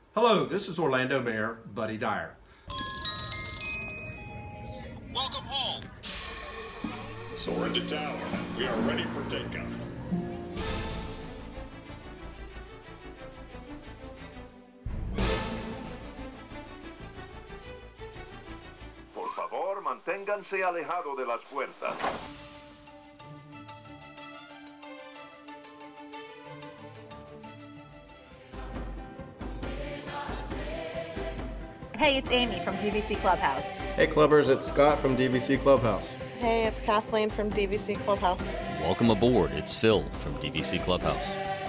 Hello, this is Orlando Mayor Buddy Dyer. Welcome home. Soaring to tower. We are ready for takeoff. Por favor, manténganse alejado de las puertas. Hey, it's Amy from DVC Clubhouse. Hey Clubbers, it's Scott from DVC Clubhouse. Hey, it's Kathleen from DVC Clubhouse. Welcome aboard, it's Phil from DVC Clubhouse.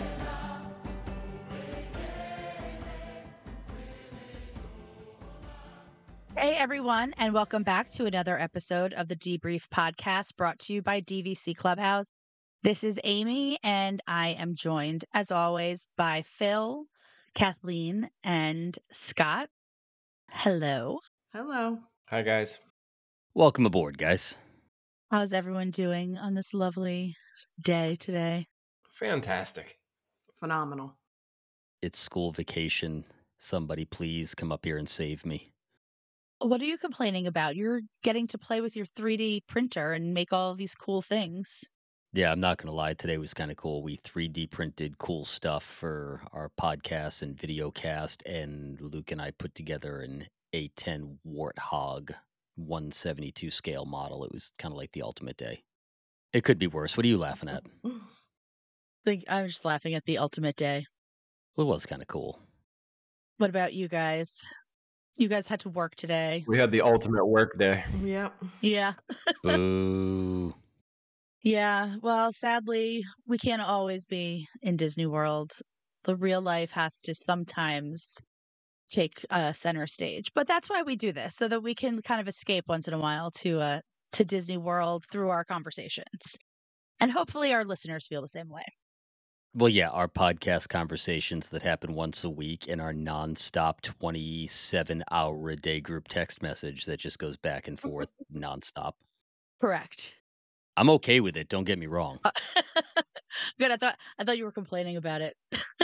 Hey, everyone, and welcome back to another episode of the Debrief Podcast brought to you by DVC Clubhouse. This is Amy, and I am joined, as always, by Phil, Kathleen, and Scott. Hello. Hello. Hi guys. Welcome aboard, guys. How's everyone doing on this lovely day today? Fantastic. Phenomenal. It's school vacation. Somebody please come up here and save me. What are you complaining about? You're getting to play with your 3D printer and make all of these cool things. Yeah, I'm not going to lie. Today was kind of cool. We 3D printed cool stuff for our podcast and video cast, and Luke and I put together an A10 Warthog 172 scale model. It was kind of like the ultimate day. It could be worse. What are you laughing at? I'm just laughing at the ultimate day. Well, it was kind of cool. What about you guys? You guys had to work today. We had the ultimate work day. Yep. Yeah. Boo. Yeah. Well, sadly, we can't always be in Disney World. The real life has to sometimes take center stage. But that's why we do this, so that we can kind of escape once in a while to Disney World through our conversations. And hopefully our listeners feel the same way. Well, yeah, our podcast conversations that happen once a week and our nonstop 27-hour-a-day group text message that just goes back and forth nonstop. Correct. I'm okay with it. Don't get me wrong. Good. I thought you were complaining about it.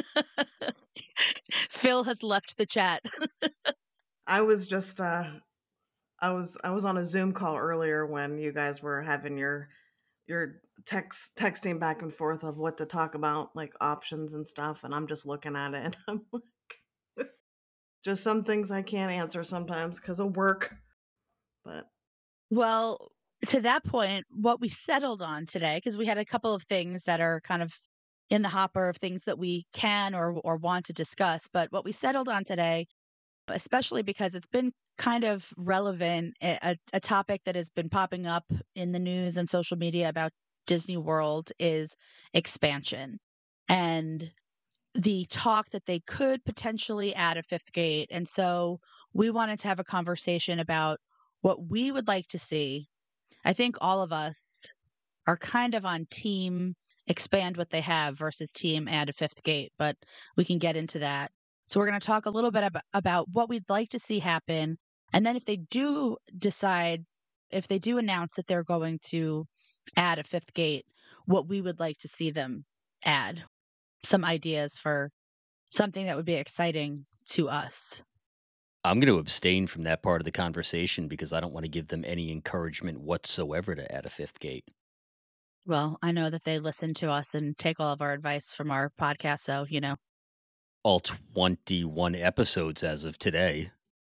Phil has left the chat. I was just I was on a Zoom call earlier when you guys were having your texting back and forth of what to talk about, like options and stuff, and I'm just looking at it and I'm like just some things I can't answer sometimes because of work. But Well, to that point, what we settled on today, because we had a couple of things that are kind of in the hopper of things that we can or want to discuss, but what we settled on today, especially because it's been kind of relevant, a topic that has been popping up in the news and social media about Disney World is expansion and the talk that they could potentially add a fifth gate. And so we wanted to have a conversation about what we would like to see. I think all of us are kind of on team expand what they have versus team add a fifth gate, but we can get into that. So we're going to talk a little bit about what we'd like to see happen. And then if they do announce that they're going to add a fifth gate, what we would like to see them add. Some ideas for something that would be exciting to us. I'm going to abstain from that part of the conversation because I don't want to give them any encouragement whatsoever to add a fifth gate. Well, I know that they listen to us and take all of our advice from our podcast, so, All 21 episodes as of today.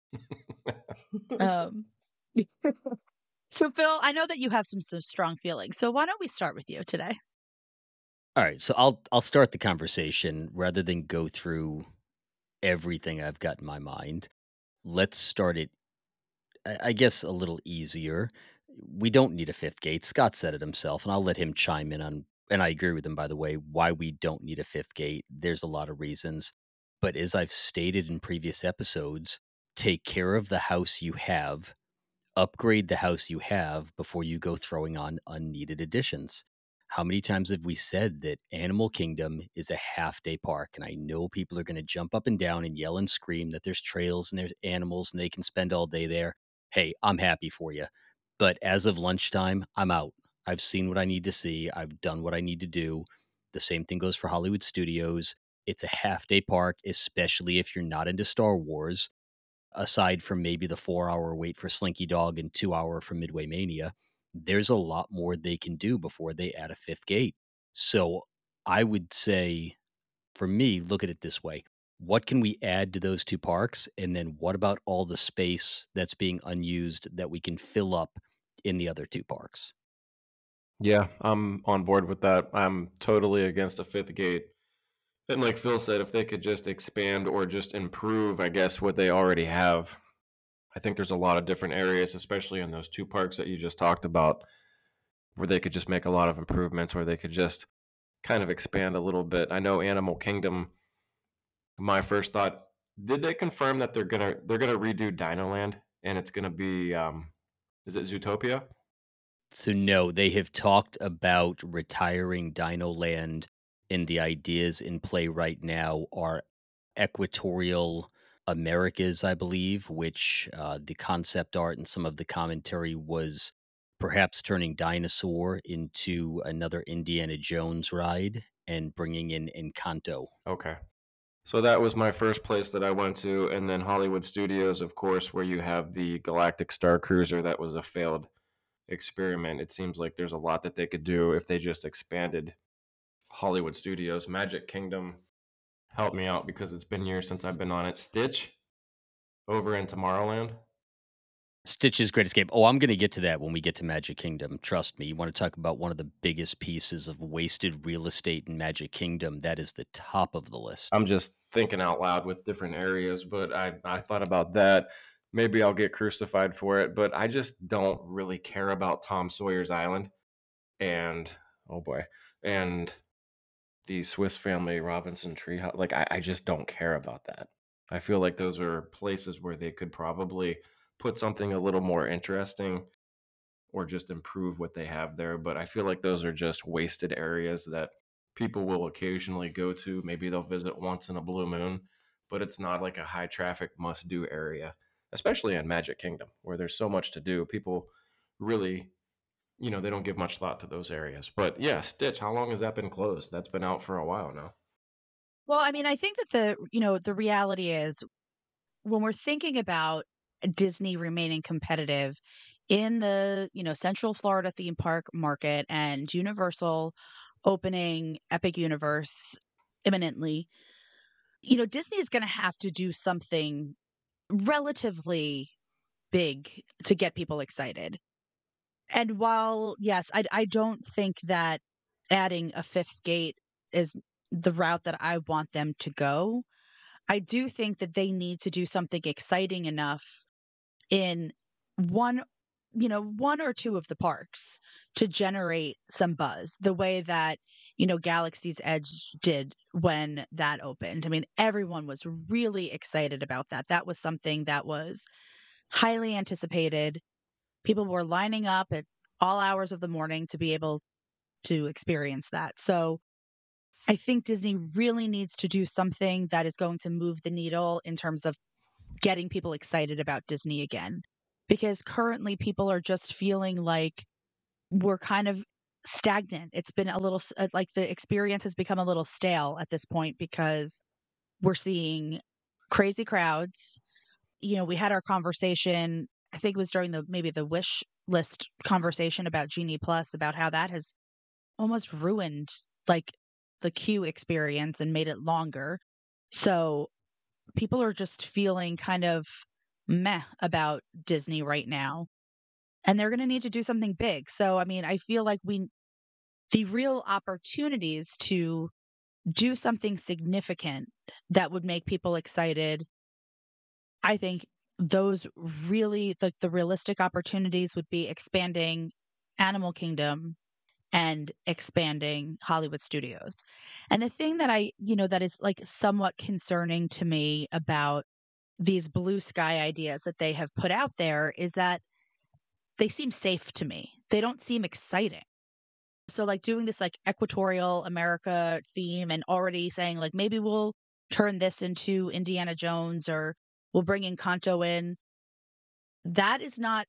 Um, so, Phil, I know that you have some strong feelings. So, why don't we start with you today? All right, so I'll start the conversation rather than go through everything I've got in my mind. Let's start it, I guess, a little easier. We don't need a fifth gate. Scott said it himself, and I'll let him chime in on, and I agree with him, by the way, why we don't need a fifth gate. There's a lot of reasons. But as I've stated in previous episodes, take care of the house you have, upgrade the house you have before you go throwing on unneeded additions. How many times have we said that Animal Kingdom is a half-day park? And I know people are going to jump up and down and yell and scream that there's trails and there's animals and they can spend all day there. Hey, I'm happy for you. But as of lunchtime, I'm out. I've seen what I need to see. I've done what I need to do. The same thing goes for Hollywood Studios. It's a half-day park, especially if you're not into Star Wars, aside from maybe the 4-hour wait for Slinky Dog and 2-hour for Midway Mania. There's a lot more they can do before they add a fifth gate. So I would say, for me, look at it this way. What can we add to those two parks? And then what about all the space that's being unused that we can fill up in the other two parks? Yeah, I'm on board with that. I'm totally against a fifth gate. And like Phil said, if they could just expand or just improve, I guess, what they already have. I think there's a lot of different areas, especially in those two parks that you just talked about, where they could just make a lot of improvements, where they could just kind of expand a little bit. I know Animal Kingdom, my first thought, did they confirm that they're gonna redo Dino Land and it's gonna be is it Zootopia? So no, they have talked about retiring Dino Land, and the ideas in play right now are Equatorial Americas, I believe, which the concept art and some of the commentary was perhaps turning Dinosaur into another Indiana Jones ride and bringing in Encanto. Okay. So that was my first place that I went to, and then Hollywood Studios, of course, where you have the Galactic Star Cruiser that was a failed experiment. It seems like there's a lot that they could do if they just expanded Hollywood Studios. Magic Kingdom, help me out because it's been years since I've been on it. Stitch over in Tomorrowland. Stitch's Great Escape. Oh, I'm going to get to that when we get to Magic Kingdom. Trust me. You want to talk about one of the biggest pieces of wasted real estate in Magic Kingdom? That is the top of the list. I'm just thinking out loud with different areas, but I thought about that. Maybe I'll get crucified for it, but I just don't really care about Tom Sawyer's Island and oh boy, and the Swiss Family Robinson Treehouse. Like I just don't care about that. I feel like those are places where they could probably put something a little more interesting or just improve what they have there. But I feel like those are just wasted areas that people will occasionally go to. Maybe they'll visit once in a blue moon, but it's not like a high traffic must do area, especially in Magic Kingdom where there's so much to do. People really, they don't give much thought to those areas. But yeah, Stitch, how long has that been closed? That's been out for a while now. Well, I mean, I think that the reality is when we're thinking about Disney remaining competitive in the, Central Florida theme park market and Universal opening Epic Universe imminently, Disney is going to have to do something relatively big to get people excited. And while, yes, I don't think that adding a fifth gate is the route that I want them to go, I do think that they need to do something exciting enough in one one or two of the parks to generate some buzz the way that Galaxy's Edge did when that opened. I mean, everyone was really excited about that. That was something that was highly anticipated. People were lining up at all hours of the morning to be able to experience that. So I think Disney really needs to do something that is going to move the needle in terms of getting people excited about Disney again. Because currently people are just feeling like we're kind of stagnant. It's been a little like the experience has become a little stale at this point because we're seeing crazy crowds. We had our conversation, I think it was during maybe the wish list conversation about Genie Plus, about how that has almost ruined like the queue experience and made it longer. So people are just feeling kind of meh about Disney right now. And they're going to need to do something big. So, I mean, I feel like the real opportunities to do something significant that would make people excited, I think those really, the realistic opportunities would be expanding Animal Kingdom and expanding Hollywood Studios. And the thing that that is like somewhat concerning to me about these blue sky ideas that they have put out there is that they seem safe to me. They don't seem exciting. So like doing this like equatorial America theme and already saying like maybe we'll turn this into Indiana Jones or we'll bring Encanto in. That is not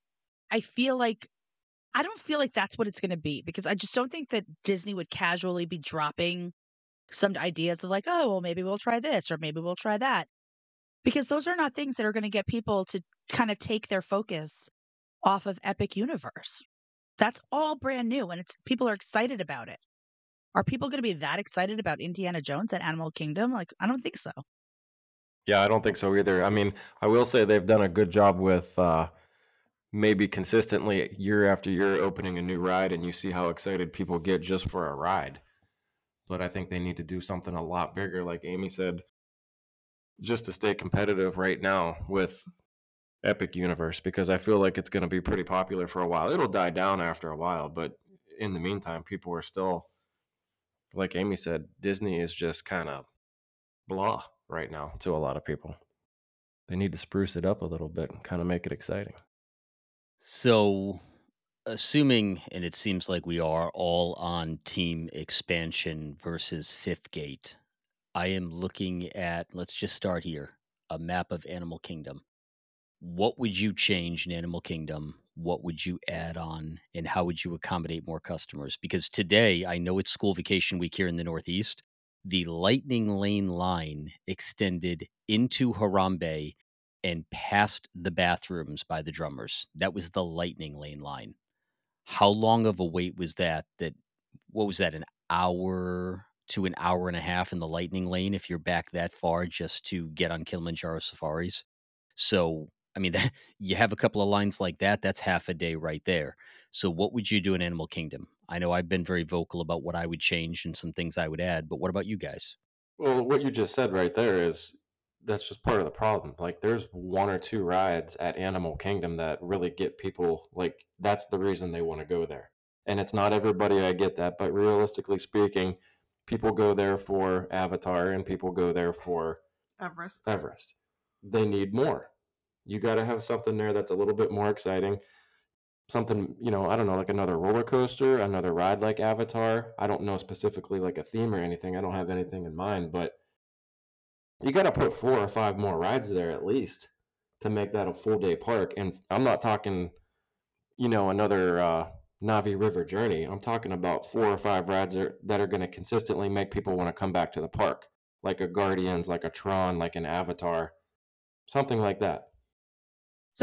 I don't feel like that's what it's going to be because I just don't think that Disney would casually be dropping some ideas of like, oh, well, maybe we'll try this or maybe we'll try that. Because those are not things that are going to get people to kind of take their focus off of Epic Universe. That's all brand new and it's people are excited about it. Are people going to be that excited about Indiana Jones at Animal Kingdom? Like, I don't think so. Yeah, I don't think so either. I mean, I will say they've done a good job with maybe consistently year after year opening a new ride, and you see how excited people get just for a ride. But I think they need to do something a lot bigger, like Amy said, just to stay competitive right now with Epic Universe, because I feel like it's going to be pretty popular for a while. It'll die down after a while, but in the meantime, people are still, like Amy said, Disney is just kind of blah right now to a lot of people. They need to spruce it up a little bit and kind of make it exciting. So, assuming, and it seems like we are all on team expansion versus Fifth Gate, I am looking at, let's just start here, a map of Animal Kingdom. What would you change in Animal Kingdom? What would you add on? And how would you accommodate more customers? Because today, I know it's school vacation week here in the Northeast. The Lightning Lane line extended into Harambe and past the bathrooms by the drummers. That was the Lightning Lane line. How long of a wait was that? What was that, an hour to an hour and a half in the Lightning Lane if you're back that far just to get on Kilimanjaro safaris? So, I mean, that, you have a couple of lines like that, that's half a day right there. So what would you do in Animal Kingdom? I know I've been very vocal about what I would change and some things I would add, but what about you guys? Well, what you just said right there is that's just part of the problem. Like, there's one or two rides at Animal Kingdom that really get people, like, that's the reason they want to go there. And it's not everybody, I get that, but realistically speaking, people go there for Avatar and people go there for Everest. Everest. They need more. You got to have something there that's a little bit more exciting. Something, I don't know, like another roller coaster, another ride like Avatar. I don't know specifically like a theme or anything. I don't have anything in mind, but you got to put 4 or 5 more rides there at least to make that a full day park. And I'm not talking, another Navi River journey. I'm talking about 4 or 5 rides that are going to consistently make people want to come back to the park, like a Guardians, like a Tron, like an Avatar, something like that. So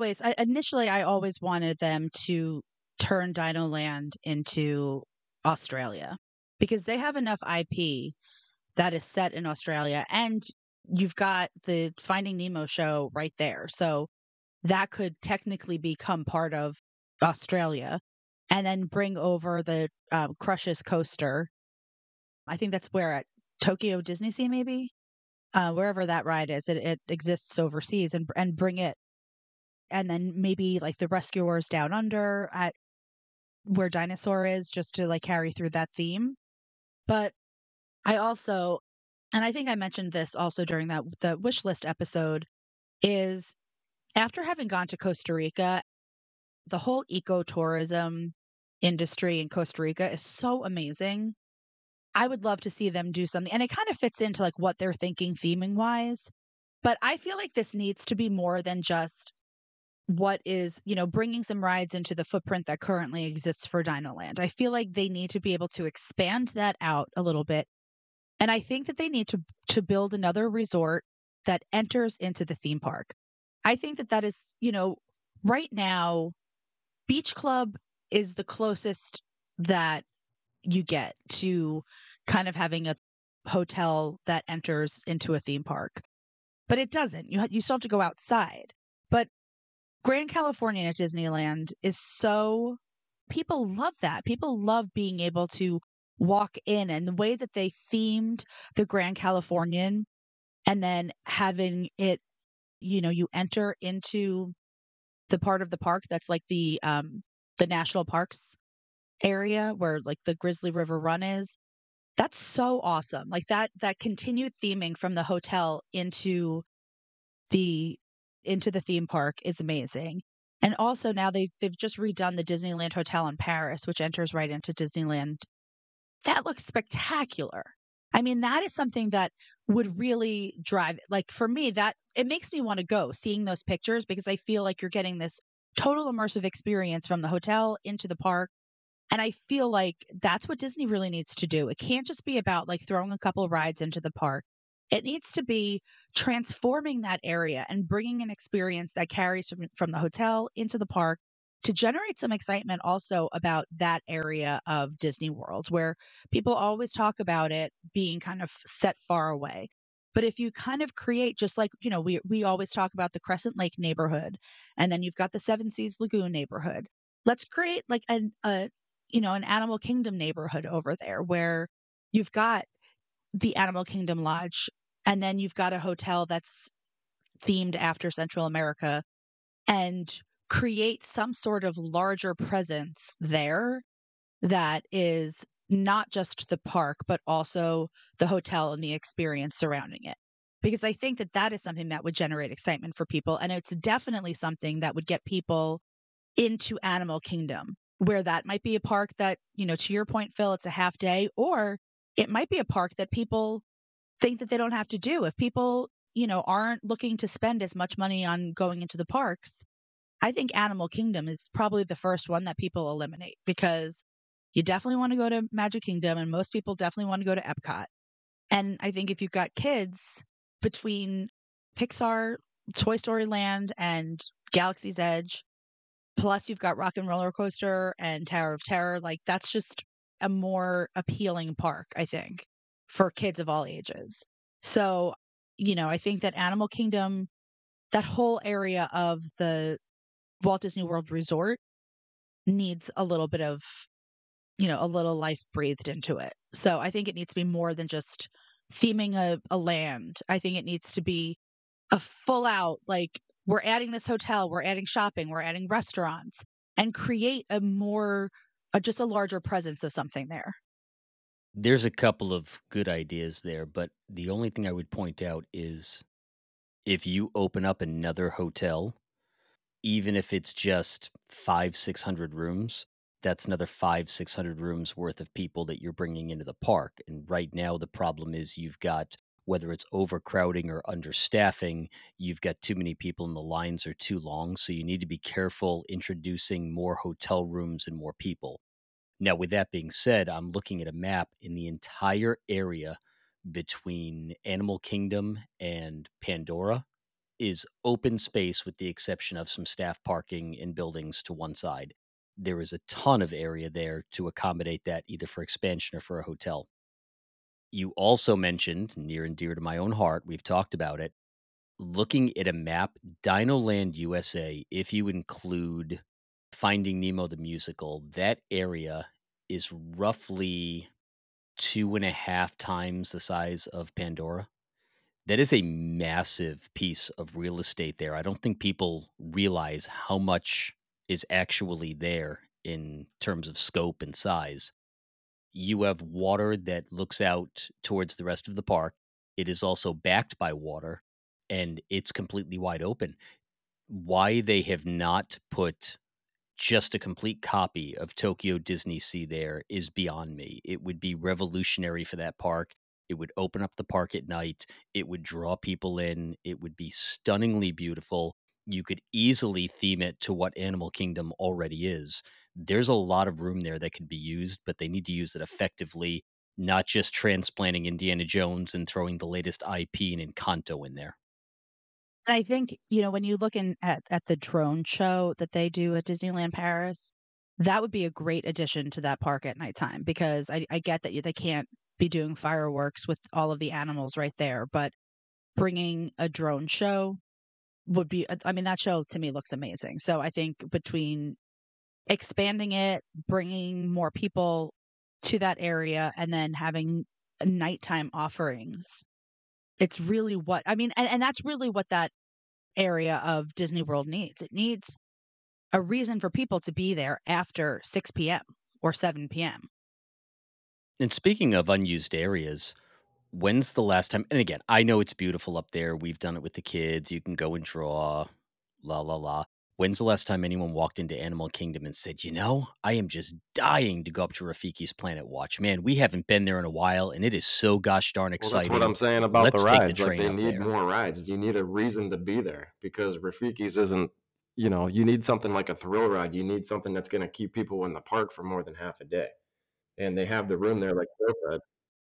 I always wanted them to turn Dino Land into Australia because they have enough IP that is set in Australia and you've got the Finding Nemo show right there. So that could technically become part of Australia and then bring over the Crushes coaster. I think that's where at Tokyo Disney Sea, maybe wherever that ride is, it exists overseas and bring it. And then maybe like the Rescuers Down Under at where Dinosaur is just to like carry through that theme. But I also, and I think I mentioned this also during the wish list episode, is after having gone to Costa Rica, the whole ecotourism industry in Costa Rica is so amazing. I would love to see them do something. And it kind of fits into like what they're thinking theming wise. But I feel like this needs to be more than just what is, bringing some rides into the footprint that currently exists for Dino Land. I feel like they need to be able to expand that out a little bit. And I think that they need to build another resort that enters into the theme park. I think that is, right now, Beach Club is the closest that you get to kind of having a hotel that enters into a theme park. But it doesn't. You still have to go outside. But Grand Californian at Disneyland is so people love that. People love being able to walk in and the way that they themed the Grand Californian and then having it, you enter into the part of the park that's like the national parks area where like the Grizzly River Run is. That's so awesome. Like that continued theming from the hotel the into the theme park is amazing. And also now they've just redone the Disneyland Hotel in Paris, which enters right into Disneyland. That looks spectacular. I mean, that is something that would really drive like for me that it makes me want to go seeing those pictures because I feel like you're getting this total immersive experience from the hotel into the park And I feel like that's what Disney really needs to do. It can't just be about like throwing a couple rides into the park. It needs to be transforming that area and bringing an experience that carries from the hotel into the park to generate some excitement also about that area of Disney World where people always talk about it being kind of set far away. But if you kind of create just like, we always talk about the Crescent Lake neighborhood and then you've got the Seven Seas Lagoon neighborhood. Let's create like an Animal Kingdom neighborhood over there where you've got the Animal Kingdom Lodge and then you've got a hotel that's themed after Central America and create some sort of larger presence there that is not just the park, but also the hotel and the experience surrounding it. Because I think that that is something that would generate excitement for people. And it's definitely something that would get people into Animal Kingdom, where that might be a park that, to your point, Phil, it's a half day, or it might be a park that people think that they don't have to do. If people, aren't looking to spend as much money on going into the parks, I think Animal Kingdom is probably the first one that people eliminate because you definitely want to go to Magic Kingdom and most people definitely want to go to Epcot. And I think if you've got kids between Pixar, Toy Story Land, and Galaxy's Edge, plus you've got Rock and Roller Coaster and Tower of Terror, like that's just a more appealing park, I think, for kids of all ages. So, I think that Animal Kingdom, that whole area of the Walt Disney World Resort needs a little bit of, a little life breathed into it. So I think it needs to be more than just theming a land. I think it needs to be a full out, like, we're adding this hotel, we're adding shopping, we're adding restaurants, and create just a larger presence of something there. There's a couple of good ideas there, but the only thing I would point out is if you open up another hotel, even if it's just 600 rooms, that's another 600 rooms worth of people that you're bringing into the park. And right now, the problem is you've got, whether it's overcrowding or understaffing, you've got too many people and the lines are too long. So you need to be careful introducing more hotel rooms and more people. Now, with that being said, I'm looking at a map in the entire area between Animal Kingdom and Pandora is open space with the exception of some staff parking and buildings to one side. There is a ton of area there to accommodate that either for expansion or for a hotel. You also mentioned, near and dear to my own heart, we've talked about it, looking at a map, Dino Land USA, if you include Finding Nemo the musical, that area is roughly 2.5 times the size of Pandora. That is a massive piece of real estate there. I don't think people realize how much is actually there in terms of scope and size. You have water that looks out towards the rest of the park. It is also backed by water and it's completely wide open. Why they have not put just a complete copy of Tokyo Disney Sea there is beyond me. It would be revolutionary for that park. It would open up the park at night. It would draw people in. It would be stunningly beautiful. You could easily theme it to what Animal Kingdom already is. There's a lot of room there that could be used, but they need to use it effectively, not just transplanting Indiana Jones and throwing the latest IP and Encanto in there. And I think, when you look at the drone show that they do at Disneyland Paris, that would be a great addition to that park at nighttime because I get that they can't be doing fireworks with all of the animals right there, but bringing a drone show would be, I mean, that show to me looks amazing. So I think between expanding it, bringing more people to that area, and then having nighttime offerings, it's really what I mean, and that's really what that area of Disney World needs. It needs a reason for people to be there after 6 p.m. or 7 p.m. And speaking of unused areas, when's the last time? And again, I know it's beautiful up there. We've done it with the kids. You can go and draw, la la la. When's the last time anyone walked into Animal Kingdom and said, I am just dying to go up to Rafiki's Planet Watch. Man, we haven't been there in a while, and it is so gosh darn Well, that's what exciting. I'm saying about the Let's take the rides. Like train they up need there. more rides. You need a reason to be there because Rafiki's isn't You need something like a thrill ride. You need something that's going to keep people in the park for more than half a day. And they have the room there, like Phil said.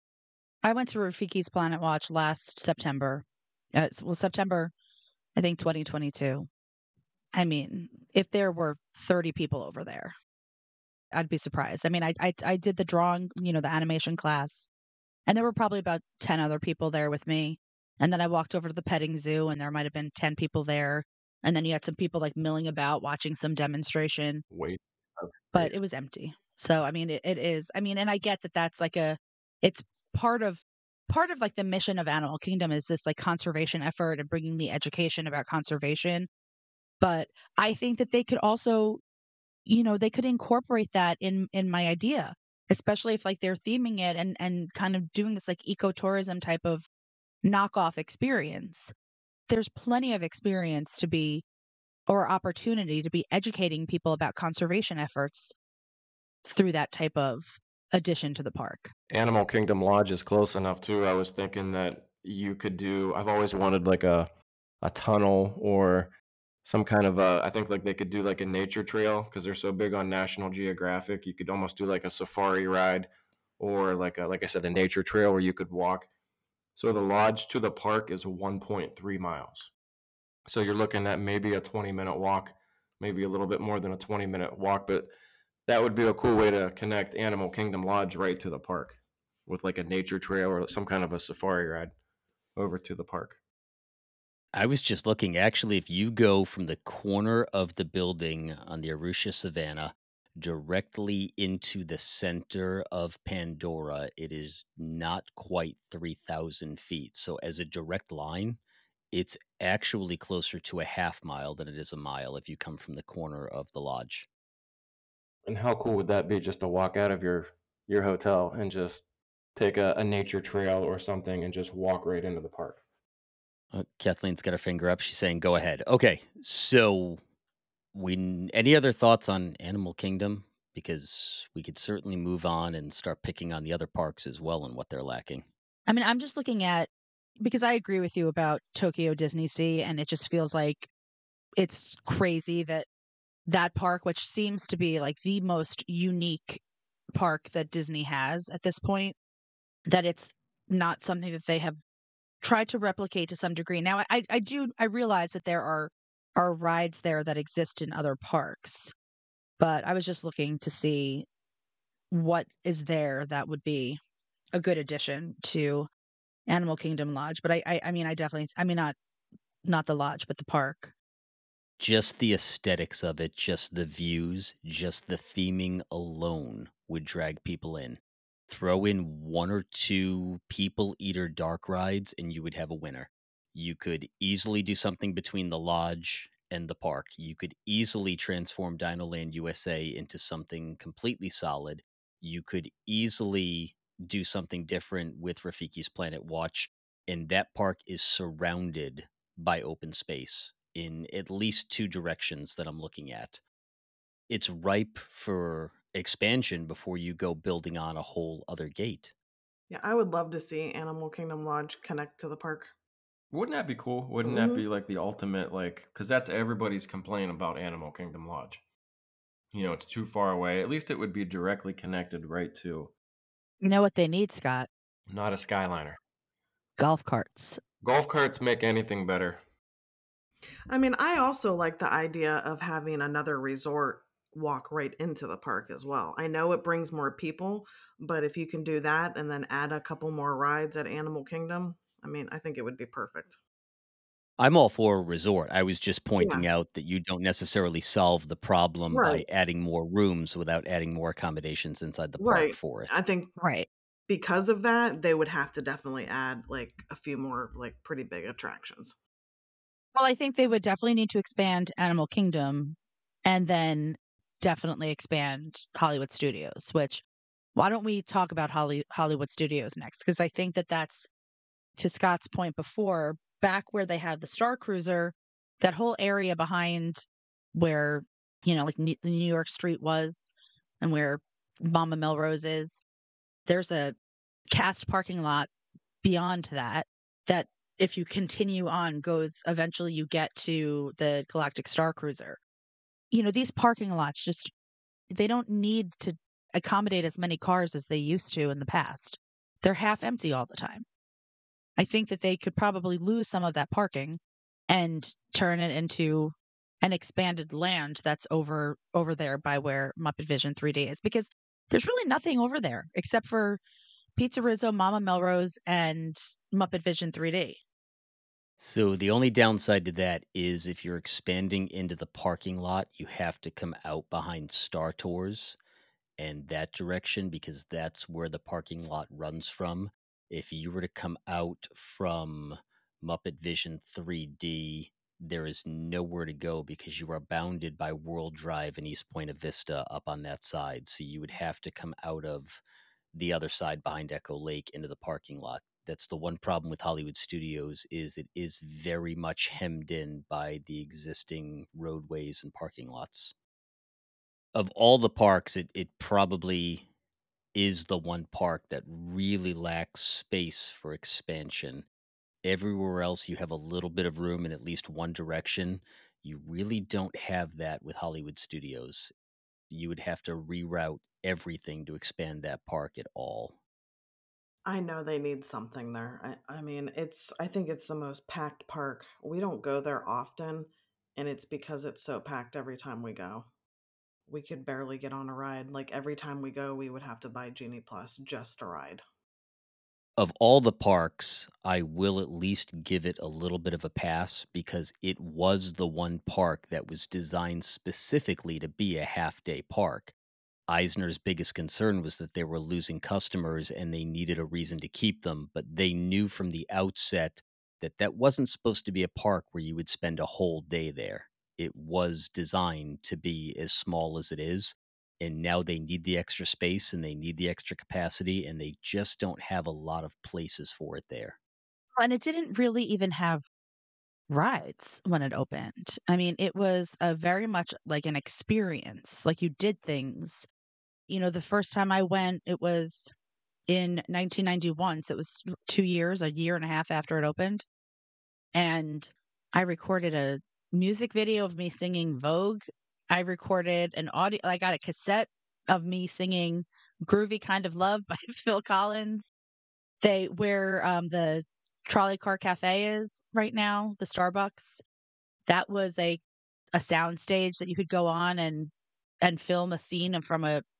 I went to Rafiki's Planet Watch last September. September, I think 2022. I mean, if there were 30 people over there, I'd be surprised. I mean, I did the drawing, the animation class, and there were probably about 10 other people there with me. And then I walked over to the petting zoo, and there might have been 10 people there. And then you had some people like milling about watching some demonstration, Wait of but it space. was empty. So, I mean, it is. I mean, and I get that that's like it's part of like the mission of Animal Kingdom is this like conservation effort and bringing the education about conservation. But I think that they could also, they could incorporate that in my idea, especially if like they're theming it and kind of doing this like ecotourism type of knockoff experience. There's plenty of experience to be or opportunity to be educating people about conservation efforts through that type of addition to the park. Animal Kingdom Lodge is close enough too. I was thinking that you could do. I've always wanted like a tunnel or some kind of a. I think like they could do like a nature trail because they're so big on National Geographic. You could almost do like a safari ride or like I said, a nature trail where you could walk. So the lodge to the park is 1.3 miles. So you're looking at maybe a 20-minute walk, maybe a little bit more than a 20-minute walk, but that would be a cool way to connect Animal Kingdom Lodge right to the park with like a nature trail or some kind of a safari ride over to the park. I was just looking, actually, if you go from the corner of the building on the Arusha Savannah directly into the center of Pandora, it is not quite 3,000 feet. So, as a direct line, it's actually closer to a half mile than it is a mile if you come from the corner of the lodge. And how cool would that be just to walk out of your hotel and just take a nature trail or something and just walk right into the park? Kathleen's got her finger up. She's saying, go ahead. Okay. So, any other thoughts on Animal Kingdom? Because we could certainly move on and start picking on the other parks as well and what they're lacking. I mean, I'm just looking at because I agree with you about Tokyo Disney Sea, and it just feels like it's crazy that that park, which seems to be like the most unique park that Disney has at this point, that it's not something that they have tried to replicate to some degree. Now, I realize that there are rides there that exist in other parks, but I was just looking to see what is there that would be a good addition to Animal Kingdom Lodge. But I mean, I definitely, I mean, not the lodge, but the park. Just the aesthetics of it, just the views, just the theming alone would drag people in. Throw in one or two people eater dark rides, and you would have a winner. You could easily do something between the lodge and the park. You could easily transform Dinoland USA into something completely solid. You could easily do something different with Rafiki's Planet Watch, and that park is surrounded by open space in at least two directions that I'm looking at. It's ripe for expansion before you go building on a whole other gate. Yeah, I would love to see Animal Kingdom Lodge connect to the park. Wouldn't that be cool? Wouldn't that Hmm. be like the ultimate, like, because that's everybody's complaint about Animal Kingdom Lodge. It's too far away. At least it would be directly connected right to, You know what they need, Scott? not a Skyliner. Golf carts. Golf carts make anything better. I mean, I also like the idea of having another resort walk right into the park as well. I know it brings more people, but if you can do that and then add a couple more rides at Animal Kingdom, I mean, I think it would be perfect. I'm all for a resort. I was just Yeah, pointing out that you don't necessarily solve the problem right, by adding more rooms without adding more accommodations inside the park right. for it. I think Right. because of that, they would have to definitely add like a few more like pretty big attractions. Well, I think they would definitely need to expand Animal Kingdom and then definitely expand Hollywood Studios, which why don't we talk about Hollywood Studios next? Because I think that that's to Scott's point before, back where they had the Star Cruiser, that whole area behind where, like the New York Street was and where Mama Melrose is, there's a cast parking lot beyond that that if you continue on, goes eventually you get to the Galactic Star Cruiser. These parking lots just they don't need to accommodate as many cars as they used to in the past. They're half empty all the time. I think that they could probably lose some of that parking and turn it into an expanded land that's over there by where Muppet Vision 3D is, because there's really nothing over there except for Pizza Rizzo, Mama Melrose, and Muppet Vision 3D. So the only downside to that is if you're expanding into the parking lot, you have to come out behind Star Tours and that direction because that's where the parking lot runs from. If you were to come out from Muppet Vision 3D, there is nowhere to go because you are bounded by World Drive and East Point of Vista up on that side. So you would have to come out of the other side behind Echo Lake into the parking lot. That's the one problem with Hollywood Studios is it is very much hemmed in by the existing roadways and parking lots. Of all the parks, it probably is the one park that really lacks space for expansion. Everywhere else, you have a little bit of room in at least one direction. You really don't have that with Hollywood Studios. You would have to reroute everything to expand that park at all. I know they need something there. I mean, I think it's the most packed park. We don't go there often, and it's because it's so packed every time we go. We could barely get on a ride. Like every time we go, we would have to buy Genie Plus just to ride. Of all the parks, I will at least give it a little bit of a pass because it was the one park that was designed specifically to be a half day park. Eisner's biggest concern was that they were losing customers and they needed a reason to keep them, but they knew from the outset that that wasn't supposed to be a park where you would spend a whole day there. It was designed to be as small as it is, and now they need the extra space and they need the extra capacity, and they just don't have a lot of places for it there. And it didn't really even have rides when it opened. I mean, it was a very much like an experience. Like you did things. The first time I went, it was in 1991. So it was 2 years, a year and a half after it opened. And I recorded a music video of me singing Vogue. I recorded I got a cassette of me singing Groovy Kind of Love by Phil Collins. Where the trolley car cafe is right now, the Starbucks, that was a sound stage that you could go on and film a scene and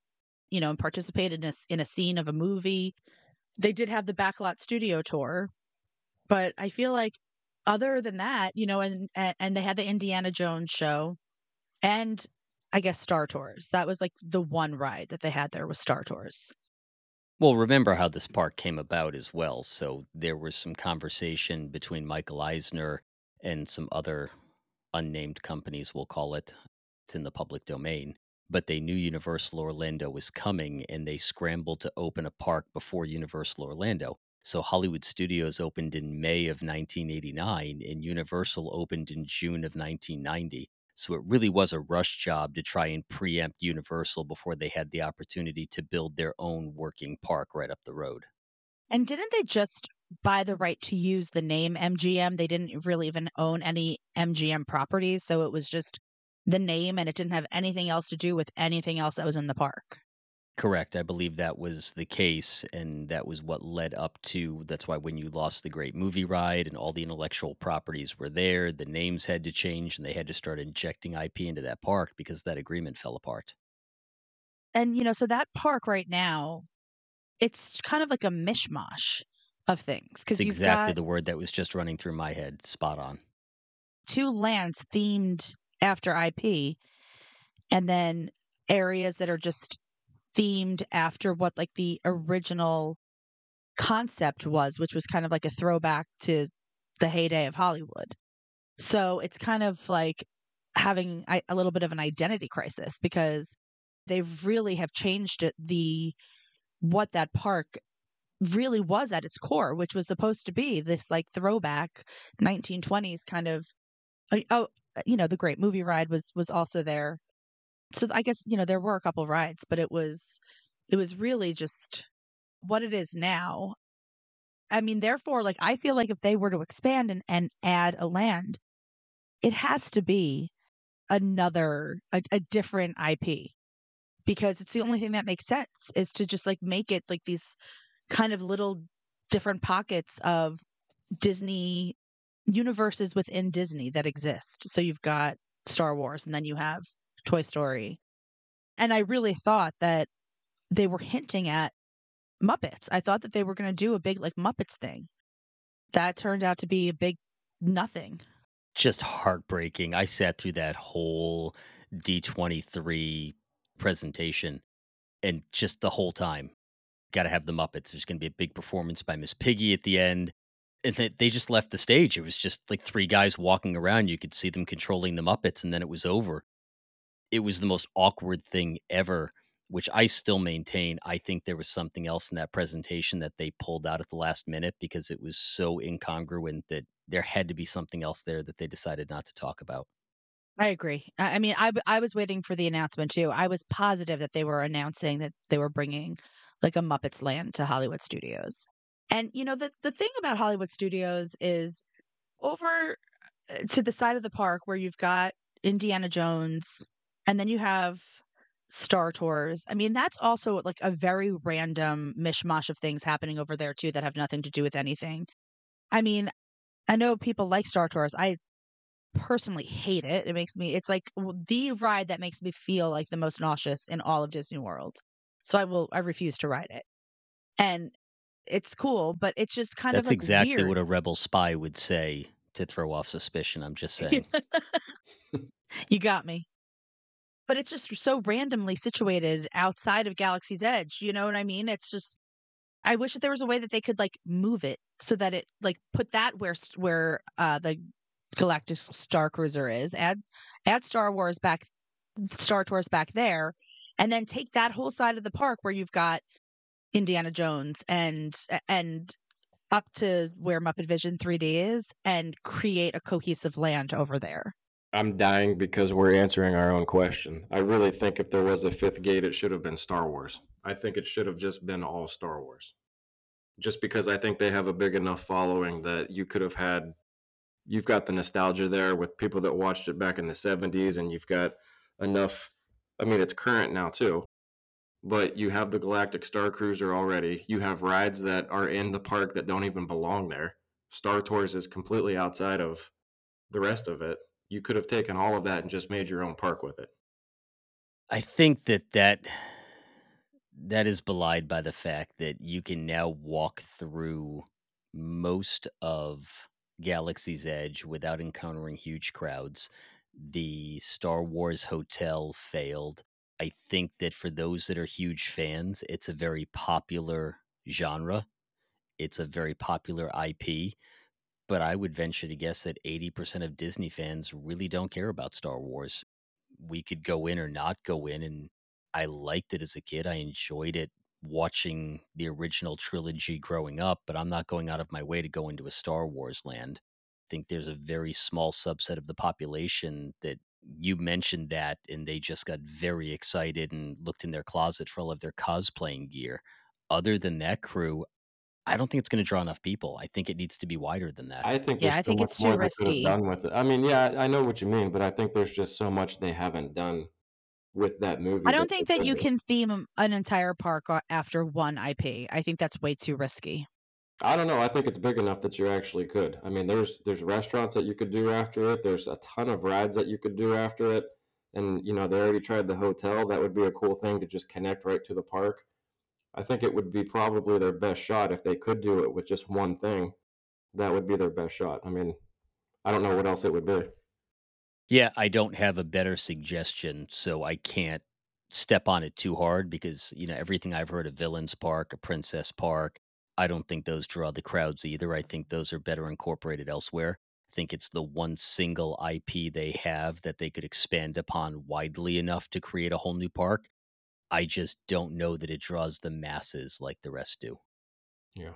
and participate in a scene of a movie. They did have the Backlot Studio tour, but I feel like other than that, and they had the Indiana Jones show and I guess Star Tours. That was like the one ride that they had there was Star Tours. Well, remember how this park came about as well. So there was some conversation between Michael Eisner and some other unnamed companies, we'll call it. It's in the public domain. But they knew Universal Orlando was coming and they scrambled to open a park before Universal Orlando. So Hollywood Studios opened in May of 1989 and Universal opened in June of 1990. So it really was a rush job to try and preempt Universal before they had the opportunity to build their own working park right up the road. And didn't they just buy the right to use the name MGM? They didn't really even own any MGM properties, so it was just the name and it didn't have anything else to do with anything else that was in the park. Correct. I believe that was the case, and that was what led up to that's why when you lost the Great Movie Ride and all the intellectual properties were there, the names had to change and they had to start injecting IP into that park because that agreement fell apart. And so that park right now, it's kind of like a mishmash of things It's because you've exactly got the word that was just running through my head. Spot on. two lands themed after IP and then areas that are just themed after what like the original concept was, which was kind of like a throwback to the heyday of Hollywood. So it's kind of like having a little bit of an identity crisis because they really have changed what that park really was at its core, which was supposed to be this like throwback 1920s kind of oh, the Great Movie Ride was also there. So I guess, there were a couple rides, but it was really just what it is now. I mean, therefore, like, I feel like if they were to expand and add a land, it has to be a different IP because it's the only thing that makes sense is to just like make it like these kind of little different pockets of Disney universes within Disney that exist. So you've got Star Wars and then you have Toy Story. And I really thought that they were hinting at Muppets. I thought that they were going to do a big like Muppets thing. That turned out to be a big nothing. Just heartbreaking. I sat through that whole D23 presentation and just the whole time, gotta have the Muppets. There's gonna be a big performance by Miss Piggy at the end. And they just left the stage. It was just like 3 guys walking around. You could see them controlling the Muppets, and then it was over. It was the most awkward thing ever, which I still maintain. I think there was something else in that presentation that they pulled out at the last minute because it was so incongruent that there had to be something else there that they decided not to talk about. I agree. I mean, I was waiting for the announcement too. I was positive that they were announcing that they were bringing like a Muppets Land to Hollywood Studios. And you know, the thing about Hollywood Studios is over to the side of the park where you've got Indiana Jones and then you have Star Tours. I mean, that's also like a very random mishmash of things happening over there too that have nothing to do with anything. I mean, I know people like Star Tours. I personally hate it. It's like the ride that makes me feel like the most nauseous in all of Disney World. So I refuse to ride it. And it's cool, but it's just kind of That's like exactly what weird. a rebel spy would say to throw off suspicion, I'm just saying. You got me. But it's just so randomly situated outside of Galaxy's Edge. You know what I mean? It's just I wish that there was a way that they could like move it so that it like put that where the Galactic Star Cruiser is. Add Star Tours back there, and then take that whole side of the park where you've got Indiana Jones and up to where Muppet Vision 3D is, and create a cohesive land over there. I'm dying because we're answering our own question. I really think if there was a fifth gate, it should have been Star Wars. I think it should have just been all Star Wars. Just because I think they have a big enough following that you could have had, you've got the nostalgia there with people that watched it back in the 70s, and you've got enough. I mean, it's current now too, but you have the Galactic Star Cruiser already. You have rides that are in the park that don't even belong there. Star Tours is completely outside of the rest of it. You could have taken all of that and just made your own park with it. I think that is belied by the fact that you can now walk through most of Galaxy's Edge without encountering huge crowds. The Star Wars hotel failed. I think that for those that are huge fans, it's a very popular genre. It's a very popular IP, but I would venture to guess that 80% of Disney fans really don't care about Star Wars. We could go in or not go in, and I liked it as a kid. I enjoyed it watching the original trilogy growing up, but I'm not going out of my way to go into a Star Wars land. I think there's a very small subset of the population that you mentioned that, and they just got very excited and looked in their closet for all of their cosplaying gear. Other than that crew, I don't think it's going to draw enough people. I think it needs to be wider than that. I think Yeah, there's I so think much it's too more they could have risky. done with it. I mean, yeah, I know what you mean, but I think there's just so much they haven't done with that I movie that don't they think that could you have. can theme an entire park after one IP. I think that's way too risky. I don't know. I think it's big enough that you actually could. I mean, there's restaurants that you could do after it. There's a ton of rides that you could do after it. And they already tried the hotel. That would be a cool thing to just connect right to the park. I think it would be probably their best shot if they could do it with just one thing. That would be their best shot. I mean, I don't know what else it would be. Yeah, I don't have a better suggestion, so I can't step on it too hard because, everything I've heard of Villains Park, a Princess Park, I don't think those draw the crowds either. I think those are better incorporated elsewhere. I think it's the one single IP they have that they could expand upon widely enough to create a whole new park. I just don't know that it draws the masses like the rest do. Yeah.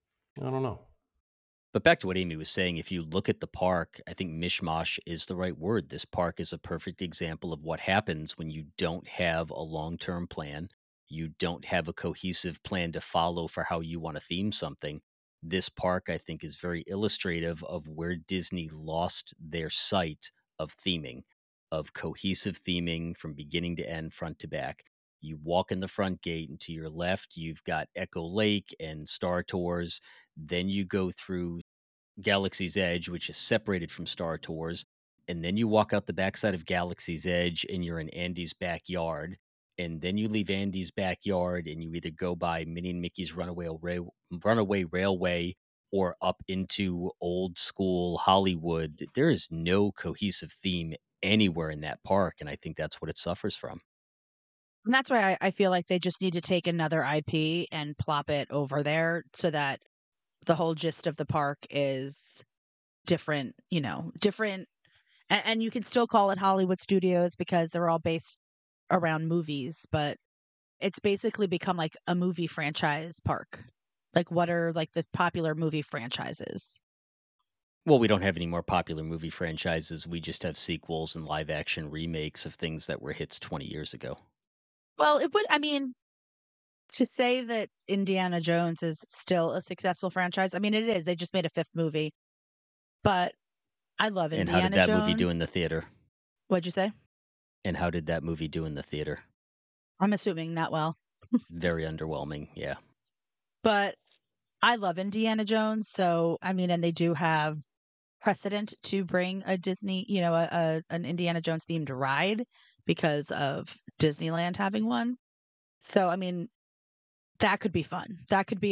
I don't know. But back to what Amy was saying, if you look at the park, I think mishmash is the right word. This park is a perfect example of what happens when you don't have a long term plan. You don't have a cohesive plan to follow for how you want to theme something. this park, I think, is very illustrative of where Disney lost their sight of theming, of cohesive theming from beginning to end, front to back. You walk in the front gate, and to your left, you've got Echo Lake and Star Tours. Then you go through Galaxy's Edge, which is separated from Star Tours. And then you walk out the backside of Galaxy's Edge and you're in Andy's backyard. And then you leave Andy's backyard and you either go by Minnie and Mickey's Runaway Railway or up into old school Hollywood. There is no cohesive theme anywhere in that park. And I think that's what it suffers from. And that's why I feel like they just need to take another IP and plop it over there so that the whole gist of the park is different, different. And you can still call it Hollywood Studios because they're all based around movies, but it's basically become like a movie franchise park. Like, what are like the popular movie franchises? Well, we don't have any more popular movie franchises. We just have sequels and live action remakes of things that were hits 20 years ago. Well, I mean, to say that Indiana Jones is still a successful franchise, I mean, it is. They just made a fifth movie, but I love And how did Indiana that movie do Jones. in the theater? What'd you say? And how did that movie do in the theater? I'm assuming not well, Very underwhelming. Yeah. but I love Indiana Jones. So, I mean, and they do have precedent to bring a Disney, an Indiana Jones themed ride because of Disneyland having one. So, I mean, that could be fun. That could be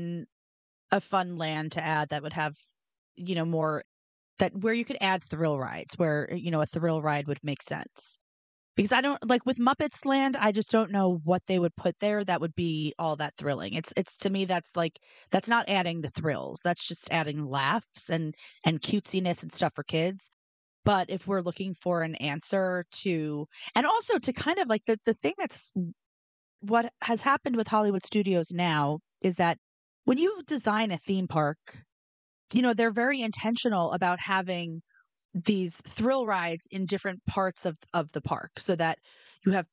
a fun land to add that would have, more that where you could add thrill rides where, a thrill ride would make sense. Because I don't like with Muppets Land, I just don't know what they would put there that would be all that thrilling. It's to me that's not adding the thrills. That's just adding laughs and cutesiness and stuff for kids. But if we're looking for an answer to and also to kind of like the thing that's what has happened with Hollywood studios now is that when you design a theme park, they're very intentional about having these thrill rides in different parts of the park so that you have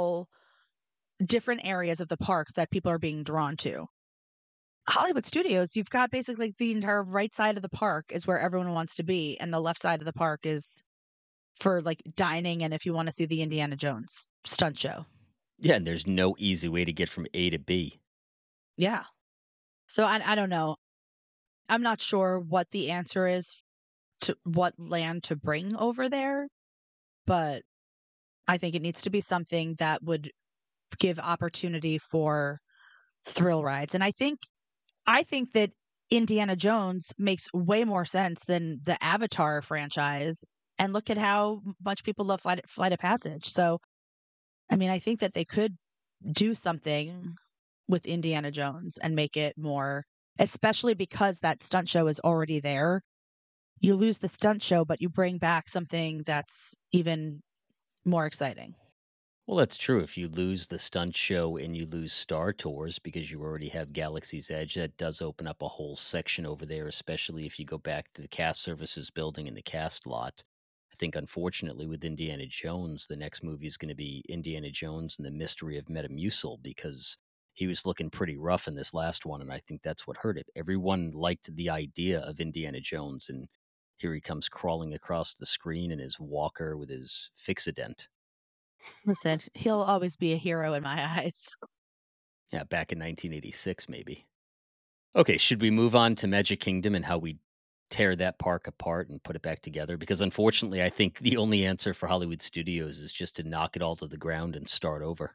different areas of the park that people are being drawn to. Hollywood Studios, you've got basically the entire right side of the park is where everyone wants to be, and the left side of the park is for like dining and if you want to see the Indiana Jones stunt show. Yeah. And there's no easy way to get from A to B. Yeah. So I don't know. I'm not sure what the answer is to what land to bring over there, but I think it needs to be something that would give opportunity for thrill rides. And I think that Indiana Jones makes way more sense than the Avatar franchise. And look at how much people love Flight of Passage. So, I mean, I think that they could do something with Indiana Jones and make it more, especially because that stunt show is already there. You lose the stunt show, but you bring back something that's even more exciting. Well, that's true. If you lose the stunt show and you lose Star Tours because you already have Galaxy's Edge, that does open up a whole section over there, especially if you go back to the cast services building and the cast lot. I think, unfortunately, with Indiana Jones, the next movie is going to be Indiana Jones and the Mystery of Metamucil because he was looking pretty rough in this last one, and I think that's what hurt it. Everyone liked the idea of Indiana Jones, and here he comes crawling across the screen in his walker with his Fixodent. Listen, he'll always be a hero in my eyes. Yeah, back in 1986, maybe. Okay, should we move on to Magic Kingdom and how we tear that park apart and put it back together? Because unfortunately, I think the only answer for Hollywood Studios is just to knock it all to the ground and start over.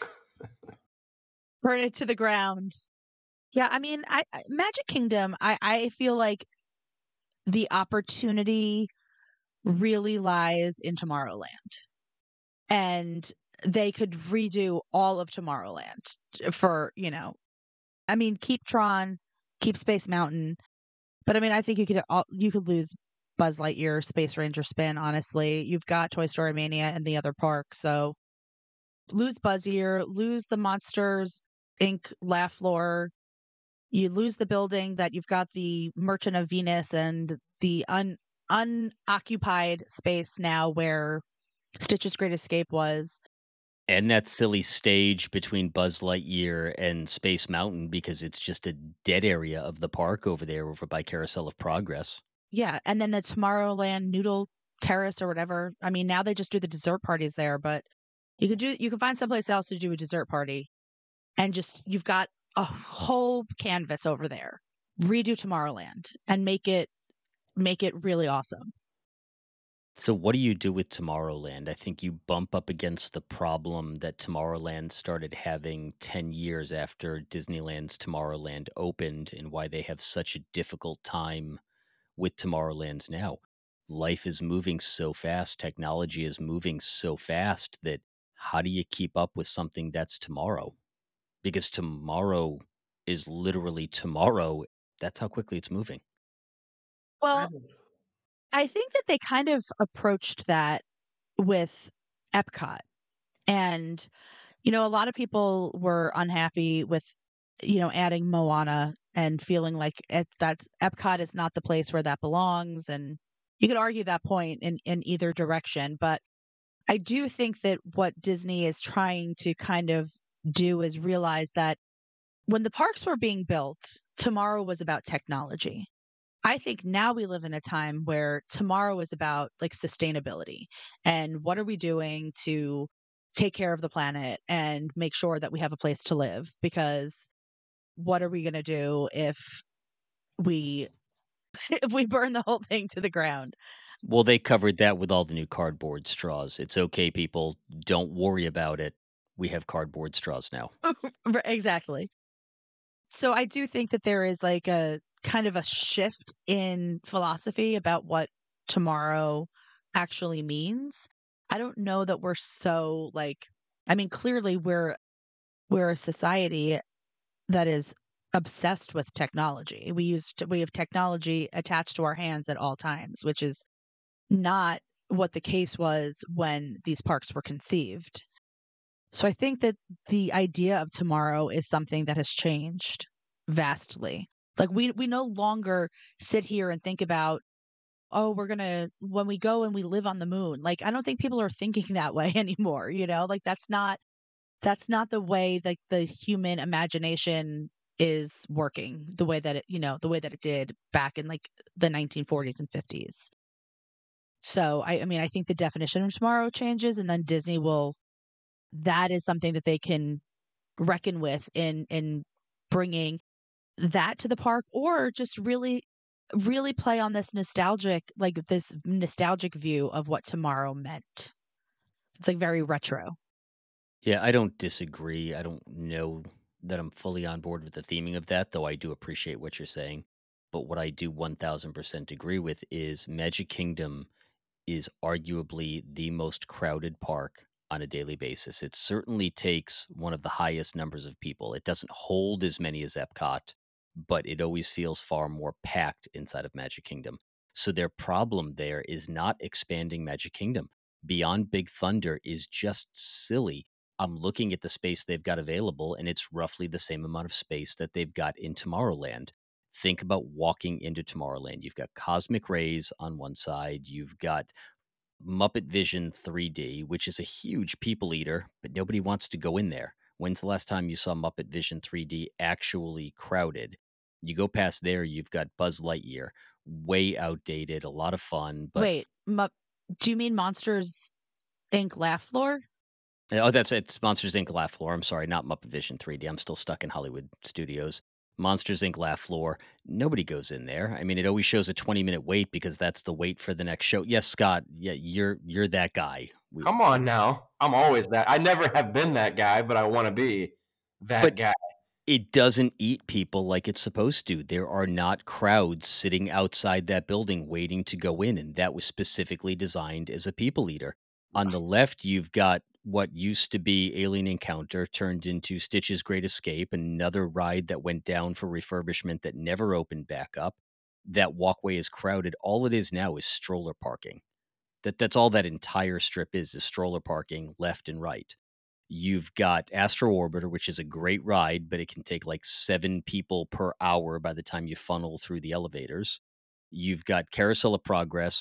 Burn it to the ground. Yeah, I mean, Magic Kingdom, I feel like the opportunity really lies in Tomorrowland. And they could redo all of Tomorrowland for, I mean, keep Tron, keep Space Mountain, but I mean, I think you could lose Buzz Lightyear, Space Ranger Spin. Honestly, you've got Toy Story Mania and the other parks, so lose Buzzier, lose the Monsters Inc. laugh floor. You lose the building that you've got the Merchant of Venus and the unoccupied space now where Stitch's Great Escape was. And that silly stage between Buzz Lightyear and Space Mountain because it's just a dead area of the park over there over by Carousel of Progress. Yeah, and then the Tomorrowland Noodle Terrace or whatever. I mean, now they just do the dessert parties there, but you can find someplace else to do a dessert party and just you've got a whole canvas over there. Redo Tomorrowland and make it really awesome. So what do you do with Tomorrowland? I think you bump up against the problem that Tomorrowland started having 10 years after Disneyland's Tomorrowland opened and why they have such a difficult time with Tomorrowland's now. Life is moving so fast, technology is moving so fast that how do you keep up with something that's tomorrow? Because tomorrow is literally tomorrow. That's how quickly it's moving. Well, I think that they kind of approached that with Epcot. And, a lot of people were unhappy with, adding Moana and feeling like that Epcot is not the place where that belongs. And you could argue that point in either direction. But I do think that what Disney is trying to kind of do is realize that when the parks were being built, tomorrow was about technology. I think now we live in a time where tomorrow is about like sustainability and what are we doing to take care of the planet and make sure that we have a place to live because what are we going to do if we if we burn the whole thing to the ground? Well, they covered that with all the new cardboard straws. It's okay, people. Don't worry about it. We have cardboard straws now. Exactly. So I do think that there is like a kind of a shift in philosophy about what tomorrow actually means. I don't know that we're so like I mean clearly we're a society that is obsessed with technology. We have technology attached to our hands at all times, which is not what the case was when these parks were conceived. So I think that the idea of tomorrow is something that has changed vastly. Like we no longer sit here and think about, oh, we're gonna when we go and we live on the moon. Like I don't think people are thinking that way anymore, Like that's not the way like the human imagination is working the way that the way that it did back in like the 1940s and 50s. So I mean I think the definition of tomorrow changes and then Disney will that is something that they can reckon with in bringing that to the park or just really play on this nostalgic view of what tomorrow meant. It's like very retro. Yeah, I don't disagree. I don't know that I'm fully on board with the theming of that, though I do appreciate what you're saying. But what I do 1000% agree with is Magic Kingdom is arguably the most crowded park on a daily basis. It certainly takes one of the highest numbers of people. It doesn't hold as many as Epcot, but it always feels far more packed inside of Magic Kingdom. So their problem there is not expanding Magic Kingdom. Beyond Big Thunder is just silly. I'm looking at the space they've got available, and it's roughly the same amount of space that they've got in Tomorrowland. Think about walking into Tomorrowland. You've got Cosmic Rays on one side, you've got Muppet Vision 3D, which is a huge people eater, but nobody wants to go in there. When's the last time you saw Muppet Vision 3D actually crowded? You go past there, you've got Buzz Lightyear, way outdated, a lot of fun, but Wait, do you mean Monsters Inc. Laugh Floor? oh, that's it's Monsters Inc. Laugh Floor. I'm sorry, not Muppet Vision 3D. I'm still stuck in Hollywood Studios. Monsters Inc. Laugh Floor. Nobody goes in there. I mean, it always shows a 20-minute wait because that's the wait for the next show. Yes, Scott. Yeah, you're that guy. Come on now. I'm always that. I never have been that guy, but I want to be that But guy. it doesn't eat people like it's supposed to. There are not crowds sitting outside that building waiting to go in, and that was specifically designed as a people eater. On the left, you've got what used to be Alien Encounter turned into Stitch's Great Escape, another ride that went down for refurbishment that never opened back up. That walkway is crowded. All it is now is stroller parking. That's all that entire strip is stroller parking left and right. You've got Astro Orbiter, which is a great ride, but it can take like 7 people per hour by the time you funnel through the elevators. You've got Carousel of Progress.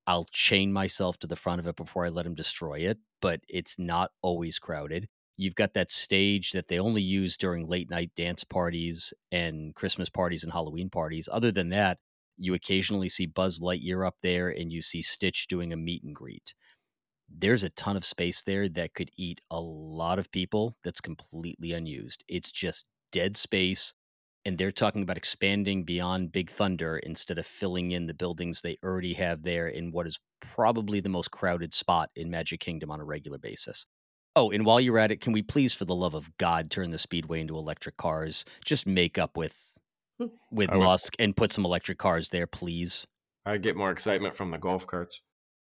I'll chain myself to the front of it before I let him destroy it, but it's not always crowded. You've got that stage that they only use during late night dance parties and Christmas parties and Halloween parties. Other than that, you occasionally see Buzz Lightyear up there and you see Stitch doing a meet and greet. There's a ton of space there that could eat a lot of people that's completely unused. It's just dead space. And they're talking about expanding beyond Big Thunder instead of filling in the buildings they already have there in what is probably the most crowded spot in Magic Kingdom on a regular basis. Oh, and while you're at it, can we please, for the love of God, turn the Speedway into electric cars? Just make up with I wish Musk and put some electric cars there, please. I get more excitement from the golf carts.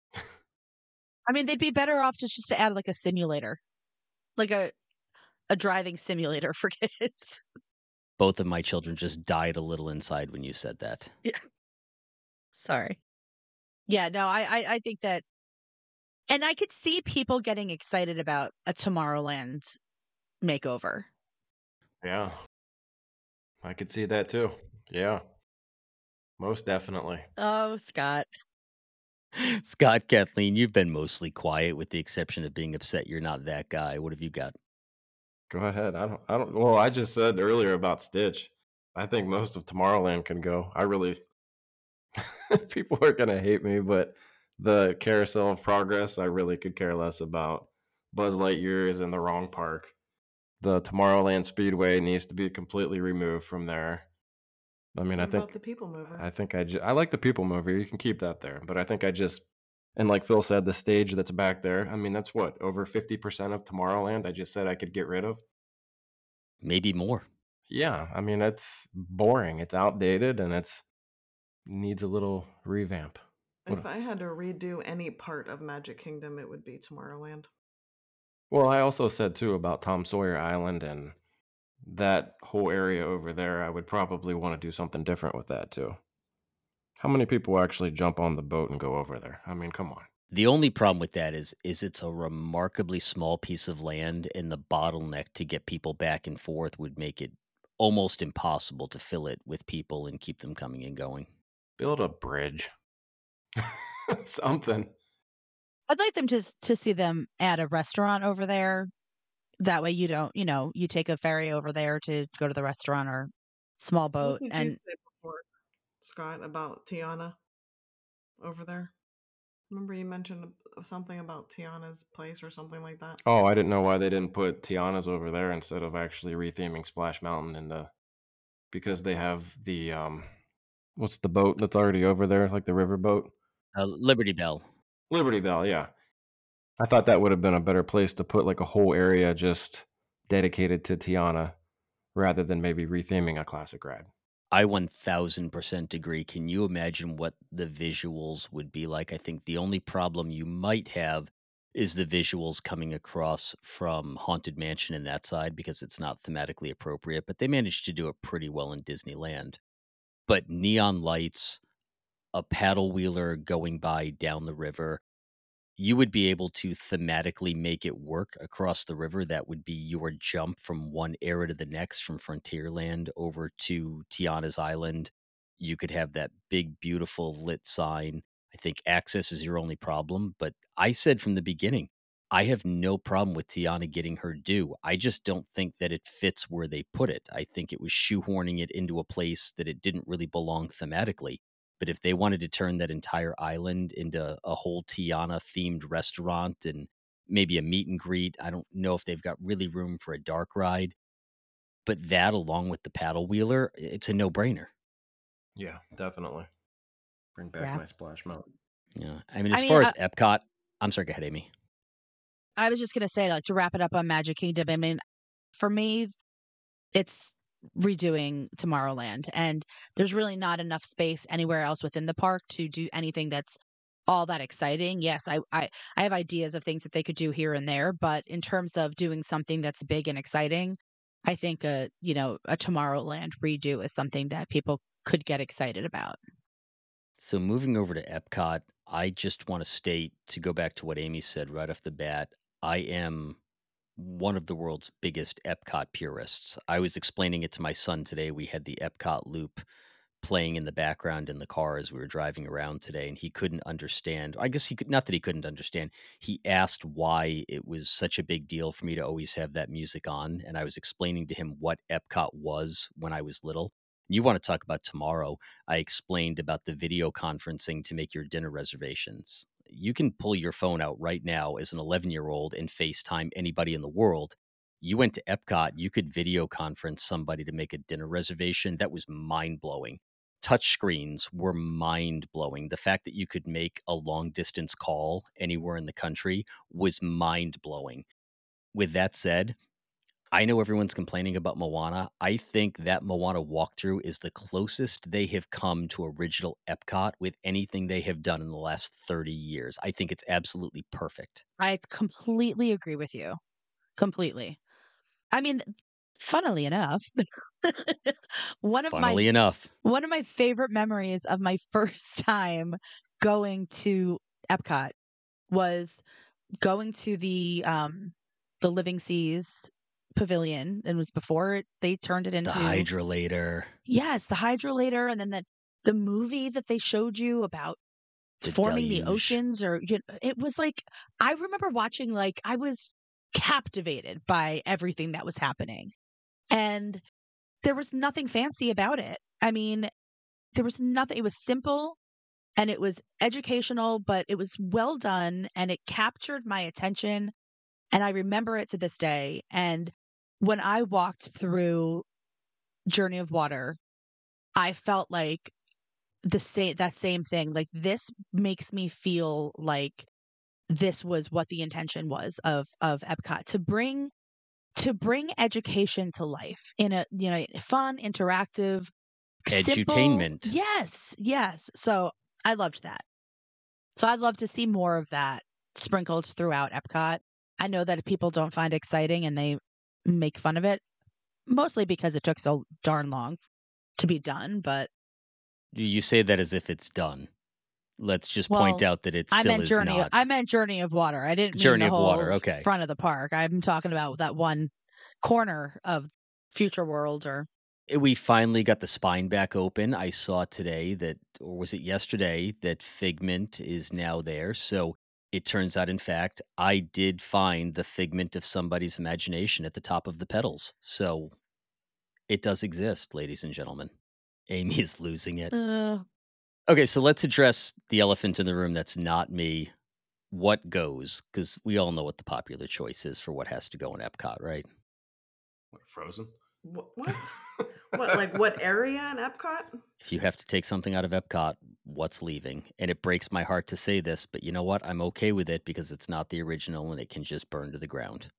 I mean, they'd be better off just to add like a simulator, like a driving simulator for kids. Both of my children just died a little inside when you said that. Yeah. Sorry. Yeah, no, I think that, and I could see people getting excited about a Tomorrowland makeover. Yeah, I could see that too. Yeah, most definitely. Oh, Scott. Scott, Kathleen, you've been mostly quiet with the exception of being upset you're not that guy. What have you got? Go ahead. Well, I just said earlier about Stitch. I think most of Tomorrowland can go. I really, people are going to hate me, but the Carousel of Progress, I really could care less about. Buzz Lightyear is in the wrong park. The Tomorrowland Speedway needs to be completely removed from there. I mean, What about the People Mover? I like the People Mover. You can keep that there, but I think and like Phil said, the stage that's back there. I mean, that's what, over 50% of Tomorrowland. I just said I could get rid of. Maybe more. Yeah, I mean, it's boring. It's outdated, and it's needs a little revamp. If I had to redo any part of Magic Kingdom, it would be Tomorrowland. Well, I also said too about Tom Sawyer Island and that whole area over there. I would probably want to do something different with that too. How many people actually jump on the boat and go over there? I mean, come on. The only problem with that is it's a remarkably small piece of land, and the bottleneck to get people back and forth would make it almost impossible to fill it with people and keep them coming and going. Build a bridge. Something. I'd like them to see them add a restaurant over there. That way you don't, you take a ferry over there to go to the restaurant or small What boat. did you And say before, Scott, about Tiana over there? Remember you mentioned something about Tiana's place or something like that? Oh, I didn't know why they didn't put Tiana's over there instead of actually retheming Splash Mountain because they have the what's the boat that's already over there, like the river boat? Liberty Bell. Liberty Bell, yeah. I thought that would have been a better place to put like a whole area just dedicated to Tiana rather than maybe retheming a classic ride. I 1000% agree. Can you imagine what the visuals would be like? I think the only problem you might have is the visuals coming across from Haunted Mansion in that side because it's not thematically appropriate, but they managed to do it pretty well in Disneyland. But neon lights, a paddle wheeler going by down the river, you would be able to thematically make it work across the river. That would be your jump from one era to the next, from Frontierland over to Tiana's Island. You could have that big, beautiful lit sign. I think access is your only problem. But I said from the beginning, I have no problem with Tiana getting her due. I just don't think that it fits where they put it. I think it was shoehorning it into a place that it didn't really belong thematically. But if they wanted to turn that entire island into a whole Tiana themed restaurant and maybe a meet and greet, I don't know if they've got really room for a dark ride. But that, along with the paddle wheeler, it's a no brainer. Yeah, definitely. Bring back Yeah. my Splash Mountain. Yeah. I mean, I as mean, far as Epcot, I'm sorry, go ahead, Amy. I was just gonna say, like, to wrap it up on Magic Kingdom. I mean, for me, it's redoing Tomorrowland, and there's really not enough space anywhere else within the park to do anything that's all that exciting. Yes, I have ideas of things that they could do here and there, but in terms of doing something that's big and exciting, I think a Tomorrowland redo is something that people could get excited about. So moving over to Epcot, I just want to state, to go back to what Amy said right off the bat, I am one of the world's biggest Epcot purists. I was explaining it to my son today. We had the Epcot loop playing in the background in the car as we were driving around today, and he couldn't understand. I guess he could not that he couldn't understand. He asked why it was such a big deal for me to always have that music on, and I was explaining to him what Epcot was when I was little. You want to talk about tomorrow? I explained about the video conferencing to make your dinner reservations. You can pull your phone out right now as an 11-year-old and FaceTime anybody in the world. You went to Epcot, you could video conference somebody to make a dinner reservation. That was mind blowing. Touch screens were mind blowing. The fact that you could make a long distance call anywhere in the country was mind blowing. With that said, I know everyone's complaining about Moana. I think that Moana walkthrough is the closest they have come to original Epcot with anything they have done in the last 30 years. I think it's absolutely perfect. I completely agree with you. Completely. I mean, funnily enough, one of my Funnily enough, one of my favorite memories of my first time going to Epcot was going to the Living Seas pavilion, and it was before they turned it the into hydrolator, yes, the hydrolator, and then the movie that they showed you about the forming the deluge. oceans, or it was like I remember watching, like I was captivated by everything that was happening, and there was nothing fancy about it. I mean, there was nothing. It was simple and it was educational, but it was well done and it captured my attention. And I remember it to this day. And when I walked through Journey of Water, I felt like that same thing. Like this makes me feel like this was what the intention was of Epcot to bring education to life in a fun, interactive, simple. Edutainment. Yes, yes. So I loved that. So I'd love to see more of that sprinkled throughout Epcot. I know that people don't find it exciting and they make fun of it, mostly because it took so darn long to be done. But You say that as if it's done. Let's just point well, out that it still is not. I meant Journey of Water. I didn't mean Journey the of Water. whole Okay. front of the park. I'm talking about that one corner of Future World or We finally got the spine back open. I saw today that, or was it yesterday, that Figment is now there. So it turns out, in fact, I did find the figment of somebody's imagination at the top of the pedals. So it does exist, ladies and gentlemen. Amy is losing it. Okay, so let's address the elephant in the room that's not me. What goes? Because we all know what the popular choice is for what has to go in Epcot, right? What, Frozen? What? What? Like what area in Epcot? If you have to take something out of Epcot, what's leaving? And it breaks my heart to say this, but you know what? I'm okay with it because it's not the original and it can just burn to the ground.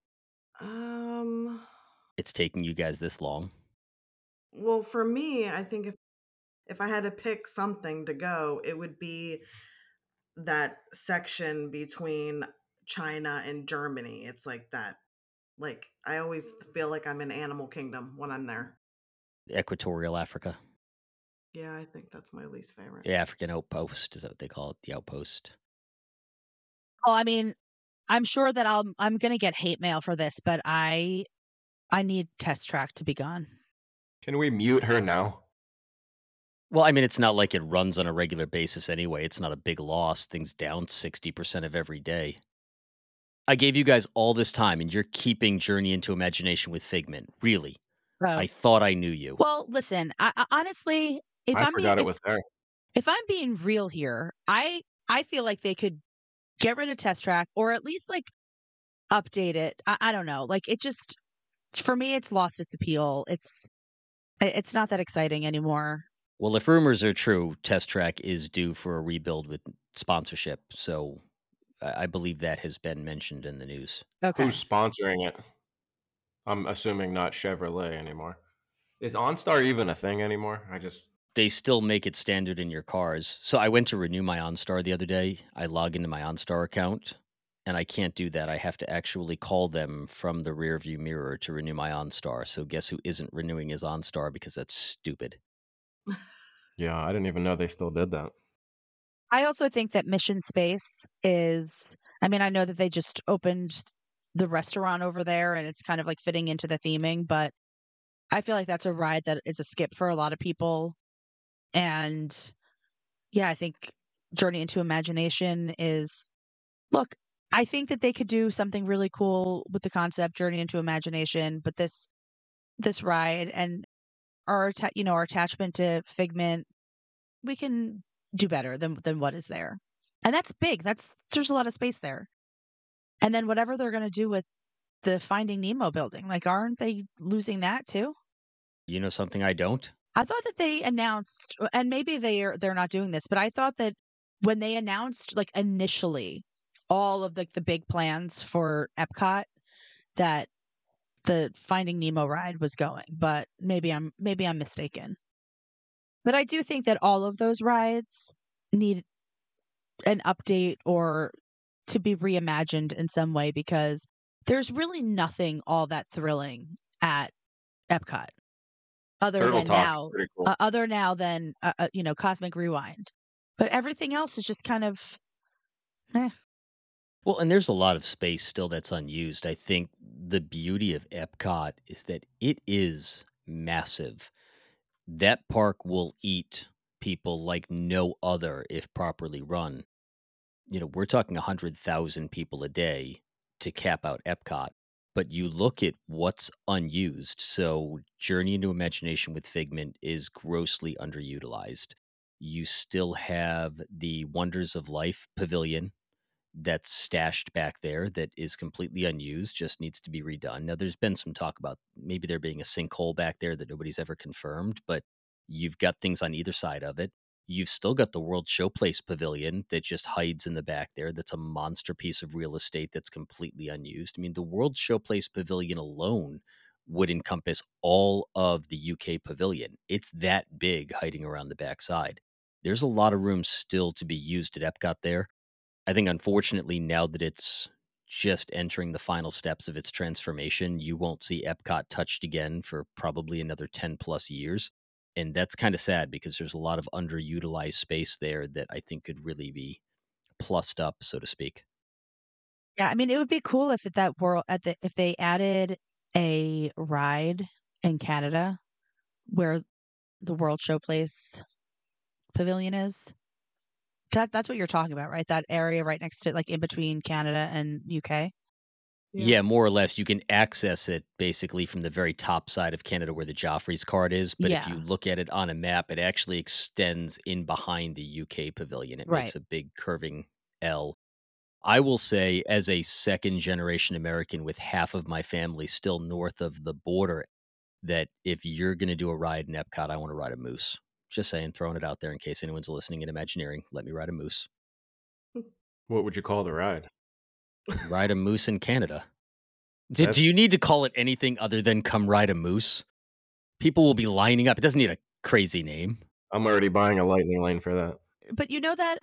It's taking you guys this long. Well, for me, I think if I had to pick something to go, it would be that section between China and Germany. It's like that. Like I always feel like I'm in Animal Kingdom when I'm there. Equatorial Africa. Yeah, I think that's my least favorite. The African outpost. Is that what they call it? The outpost. well, I mean, I'm sure that I'm gonna get hate mail for this, but I need Test Track to be gone. Can we mute her now? Well, I mean, it's not like it runs on a regular basis anyway. It's not a big loss. Things down 60% of every day. I gave you guys all this time, and you're keeping Journey into Imagination with Figment. Really? I thought I knew you. Well, listen, I honestly, I forgot it was there. if I'm being real here, I feel like they could get rid of Test Track or at least like update it. I don't know. Like it just for me, it's lost its appeal. It's not that exciting anymore. Well, if rumors are true, Test Track is due for a rebuild with sponsorship. So I believe that has been mentioned in the news. Okay. Who's sponsoring it? I'm assuming not Chevrolet anymore. Is OnStar even a thing anymore? They still make it standard in your cars. So I went to renew my OnStar the other day. I log into my OnStar account, and I can't do that. I have to actually call them from the rearview mirror to renew my OnStar. So guess who isn't renewing his OnStar because that's stupid. Yeah, I didn't even know they still did that. I also think that Mission Space is, I mean, I know that they just opened the restaurant over there and it's kind of like fitting into the theming, but I feel like that's a ride that is a skip for a lot of people. And yeah, I think Journey into Imagination is look, I think that they could do something really cool with the concept Journey into Imagination, but this ride and our attachment to Figment, we can do better than what is there. And that's big. There's a lot of space there. And then whatever they're going to do with the Finding Nemo building, like aren't they losing that too? You know something I don't? I thought that they announced, and maybe they're not doing this, but I thought that when they announced like initially all of the big plans for Epcot, that the Finding Nemo ride was going, but maybe I'm mistaken. But I do think that all of those rides need an update or to be reimagined in some way because there's really nothing all that thrilling at Epcot Turtle Talk is pretty cool. other now than Cosmic Rewind. But everything else is just kind of eh. Well, and there's a lot of space still that's unused. I think the beauty of Epcot is that it is massive. That park will eat people like no other if properly run. We're talking 100,000 people a day to cap out Epcot. But you look at what's unused. So Journey into Imagination with Figment is grossly underutilized. You still have the Wonders of Life Pavilion that's stashed back there that is completely unused, just needs to be redone. Now, there's been some talk about maybe there being a sinkhole back there that nobody's ever confirmed, but you've got things on either side of it. You've still got the World Showplace Pavilion that just hides in the back there. That's a monster piece of real estate that's completely unused. I mean, the World Showplace Pavilion alone would encompass all of the UK pavilion. It's that big hiding around the backside. There's a lot of room still to be used at Epcot there. I think, unfortunately, now that it's just entering the final steps of its transformation, you won't see Epcot touched again for probably another 10 plus years. And that's kind of sad because there's a lot of underutilized space there that I think could really be plussed up, so to speak. Yeah, I mean, it would be cool if if they added a ride in Canada where the World Showplace Pavilion is. That's what you're talking about, right? That area right next to like in between Canada and UK. Yeah, more or less. You can access it basically from the very top side of Canada where the Joffrey's card is. But if you Yeah, look at it on a map, it actually extends in behind the UK pavilion. It makes right. a big curving L. I will say, as a second generation American with half of my family still north of the border, that if you're going to do a ride in Epcot, I want to ride a moose. Just saying, throwing it out there in case anyone's listening in Imagineering. Let me ride a moose. What would you call the ride? Ride a moose in Canada. Do That's you need to call it anything other than come ride a moose? People will be lining up. It doesn't need a crazy name. I'm already buying a lightning lane for that. But you know that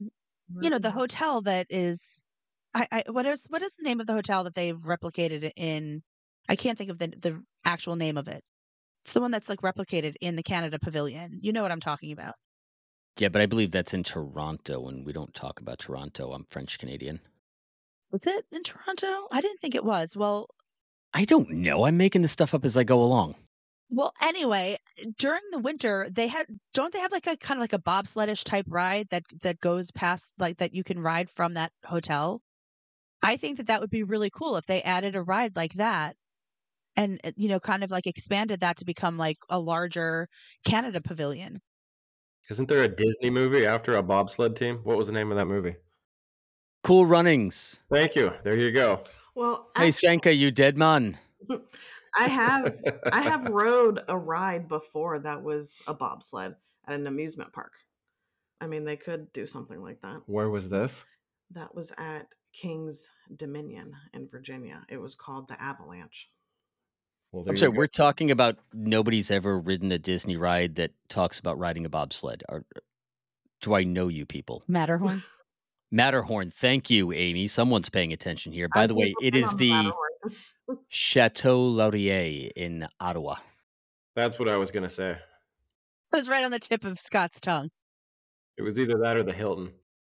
the hotel that is what is the name of the hotel that they've replicated it in? I can't think of the actual name of it. It's the one that's like replicated in the Canada Pavilion. You know what I'm talking about. Yeah, but I believe that's in Toronto, and we don't talk about Toronto. I'm French Canadian. Was it in Toronto? I didn't think it was. I don't know. I'm making this stuff up as I go along. Well, anyway, during the winter, don't they have like a kind of like a bobsledish type ride that goes past like that you can ride from that hotel? I think that would be really cool if they added a ride like that and kind of like expanded that to become like a larger Canada pavilion. Isn't there a Disney movie after a bobsled team? What was the name of that movie? Cool Runnings. Thank you. There you go. Well, Hey, actually, Sanka, you dead man. I have rode a ride before that was a bobsled at an amusement park. I mean, they could do something like that. Where was this? That was at King's Dominion in Virginia. It was called the Avalanche. Well, I'm sorry, we're talking about nobody's ever ridden a Disney ride that talks about riding a bobsled. Do I know you people? Matterhorn. Matterhorn. Thank you, Amy. Someone's paying attention here. By I've the way, never it been is on the Matterhorn. Chateau Laurier in Ottawa. That's what I was going to say. It was right on the tip of Scott's tongue. It was either that or the Hilton.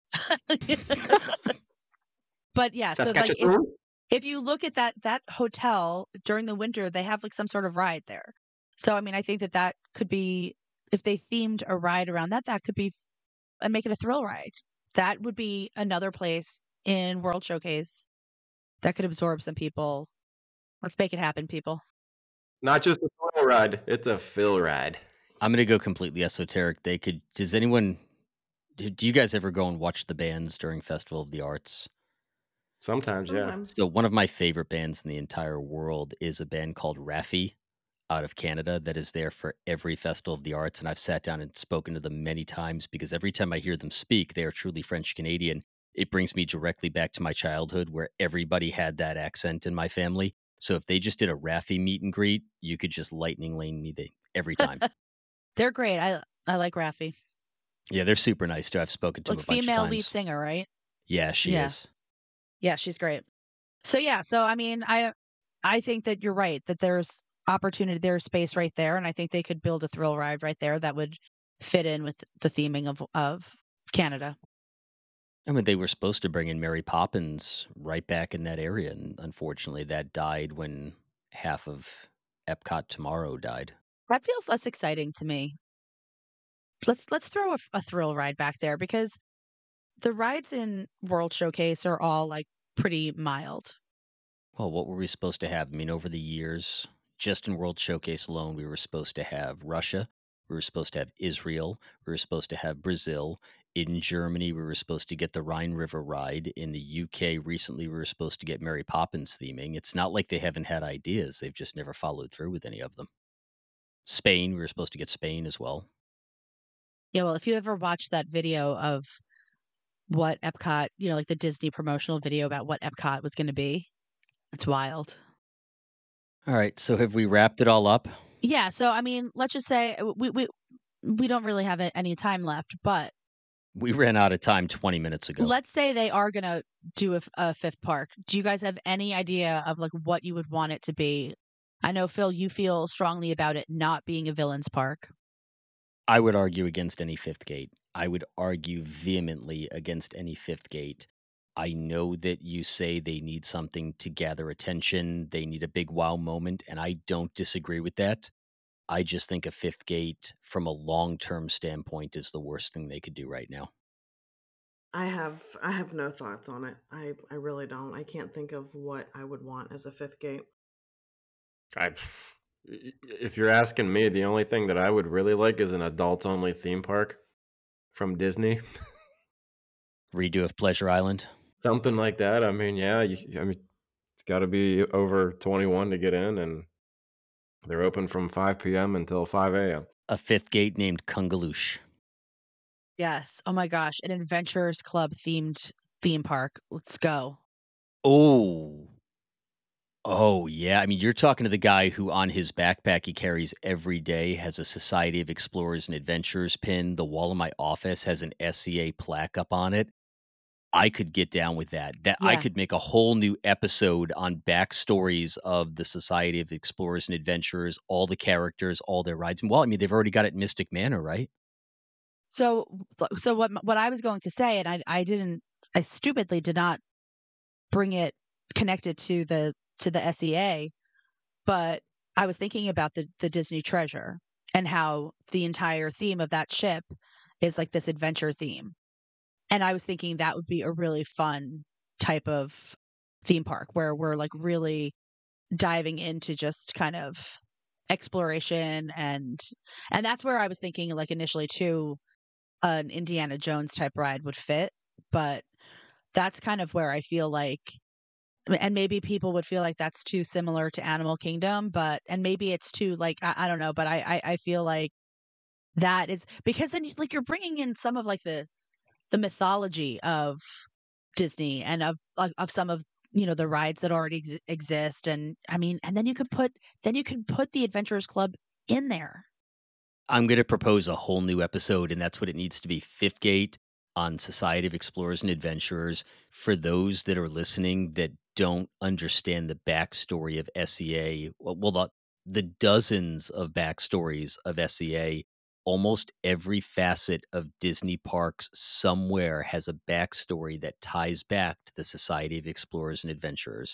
But yeah, so like Saskatchewan? if you look at that hotel during the winter, they have like some sort of ride there. So I mean, I think that could be if they themed a ride around that, that could be and make it a thrill ride. That would be another place in World Showcase that could absorb some people. Let's make it happen, people. Not just a thrill ride, it's a fill ride. I'm going to go completely esoteric. Does anyone, do you guys ever go and watch the bands during Festival of the Arts? Sometimes, yeah. Sometimes. So one of my favorite bands in the entire world is a band called Raffi out of Canada that is there for every Festival of the Arts. And I've sat down and spoken to them many times because every time I hear them speak, they are truly French Canadian. It brings me directly back to my childhood where everybody had that accent in my family. So if they just did a Raffi meet and greet, you could just lightning lane me every time. They're great. I like Raffi. Yeah, they're super nice too. I've spoken to them Like a bunch of female times. lead singer, right? Yeah, she Yeah. is. Yeah, she's great. So yeah, so I mean, I think that you're right that there's opportunity, there's space right there, and I think they could build a thrill ride right there that would fit in with the theming of Canada. I mean, they were supposed to bring in Mary Poppins right back in that area, and unfortunately, that died when half of Epcot Tomorrow died. That feels less exciting to me. Let's throw a thrill ride back there because the rides in World Showcase are all like pretty mild. Well, what were we supposed to have? I mean, over the years, just in World Showcase alone, we were supposed to have Russia, we were supposed to have Israel, we were supposed to have Brazil. In Germany, we were supposed to get the Rhine River ride. In the UK, recently, we were supposed to get Mary Poppins theming. It's not like they haven't had ideas, they've just never followed through with any of them. Spain, we were supposed to get Spain as well. Yeah, well, if you ever watched that video of what Epcot, like the Disney promotional video about what Epcot was going to be, it's wild. All right, so have we wrapped it all up? Yeah, so I mean, let's just say we don't really have any time left, but We ran out of time 20 minutes ago. let's say they are going to do a fifth park. Do you guys have any idea of like what you would want it to be? I know, Phil, you feel strongly about it not being a villain's park. I would argue against any fifth gate. I would argue vehemently against any fifth gate. I know that you say they need something to gather attention, they need a big wow moment, and I don't disagree with that. I just think a fifth gate from a long-term standpoint is the worst thing they could do right now. I have no thoughts on it. I really don't. I can't think of what I would want as a fifth gate. If you're asking me, the only thing that I would really like is an adults-only theme park from Disney. Redo of Pleasure Island. Something like that. I mean, yeah, it's got to be over 21 to get in, and they're open from 5 p.m. until 5 a.m. A fifth gate named Kungaloosh. Yes. Oh my gosh, an Adventurers Club themed theme park. Let's go. Oh. Oh, yeah. I mean, you're talking to the guy who on his backpack he carries every day has a Society of Explorers and Adventurers pin. The wall of my office has an SCA plaque up on it. I could get down with that. I Yeah. could make a whole new episode on backstories of the Society of Explorers and Adventurers, all the characters, all their rides. Well, I mean, they've already got it in Mystic Manor, right? So what I was going to say, and I stupidly did not bring it connected to the SEA, but I was thinking about the Disney Treasure and how the entire theme of that ship is like this adventure theme. And I was thinking that would be a really fun type of theme park where we're like really diving into just kind of exploration and that's where I was thinking like initially too an Indiana Jones type ride would fit, but that's kind of where I feel like and maybe people would feel like that's too similar to Animal Kingdom, but and maybe it's too like I don't know, but I feel like that is because then like you're bringing in some of like the mythology of Disney and of some of the rides that already exist, and I mean, and then you could put the Adventurers Club in there. I'm going to propose a whole new episode, and that's what it needs to be. Fifth Gate on Society of Explorers and Adventurers. For those that are listening that don't understand the backstory of SEA, the dozens of backstories of SEA, almost every facet of Disney parks somewhere has a backstory that ties back to the Society of Explorers and Adventurers.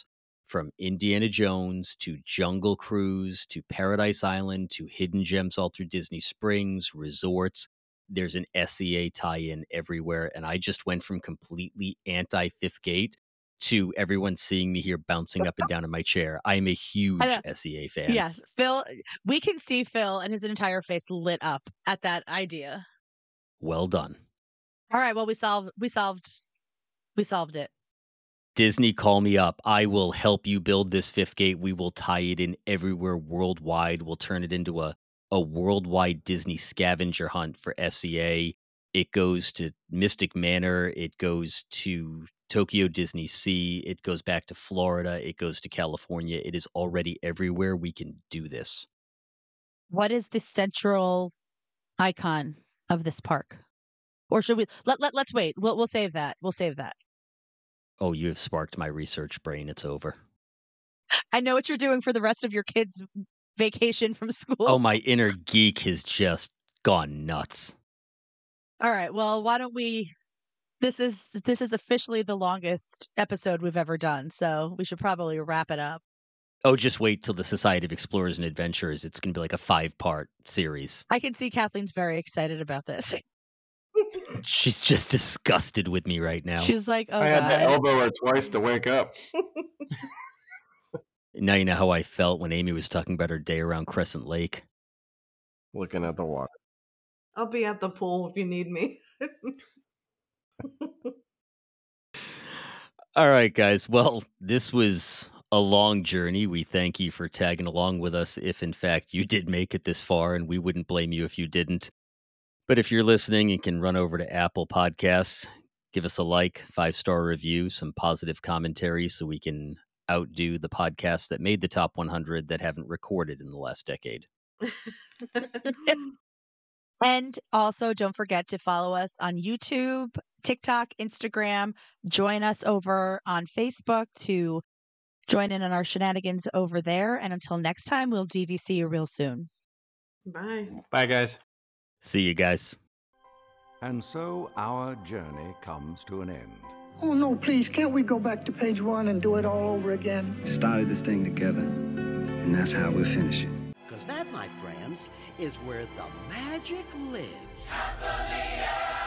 from Indiana Jones to Jungle Cruise to Paradise Island to Hidden Gems all through Disney Springs, resorts. There's an SEA tie-in everywhere. And I just went from completely anti-Fifth Gate to everyone seeing me here bouncing up and down in my chair. I am a huge SEA fan. Yes, Phil, we can see Phil and his entire face lit up at that idea. Well done. All right, well, we solved it. Disney, call me up. I will help you build this Fifth Gate. We will tie it in everywhere worldwide. We'll turn it into a worldwide Disney scavenger hunt for SEA. It goes to Mystic Manor. It goes to Tokyo Disney Sea. It goes back to Florida. It goes to California. It is already everywhere. We can do this. What is the central icon of this park? Or should we let's wait. We'll save that. We'll save that. Oh, you have sparked my research brain. It's over. I know what you're doing for the rest of your kids' vacation from school. Oh, my inner geek has just gone nuts. All right. Well, why don't we? This is officially the longest episode we've ever done, so we should probably wrap it up. Oh, just wait till the Society of Explorers and Adventurers. It's going to be like a 5-part series. I can see Kathleen's very excited about this. She's just disgusted with me right now. She's like, oh, I had to God. elbow her twice to wake up. Now you know how I felt when Amy was talking about her day around Crescent Lake. Looking at the water. I'll be at the pool if you need me. All right, guys. Well, this was a long journey. We thank you for tagging along with us if, in fact, you did make it this far, and we wouldn't blame you if you didn't. But if you're listening, you can run over to Apple Podcasts, give us a like, 5-star review, some positive commentary so we can outdo the podcasts that made the top 100 that haven't recorded in the last decade. And also, don't forget to follow us on YouTube, TikTok, Instagram. Join us over on Facebook to join in on our shenanigans over there. And until next time, we'll DVC you real soon. Bye. Bye, guys. See you guys. And so our journey comes to an end. Oh, no, please, can't we go back to page 1 and do it all over again? Started this thing together, and that's how we'll finish it. Because that, my friends, is where the magic lives.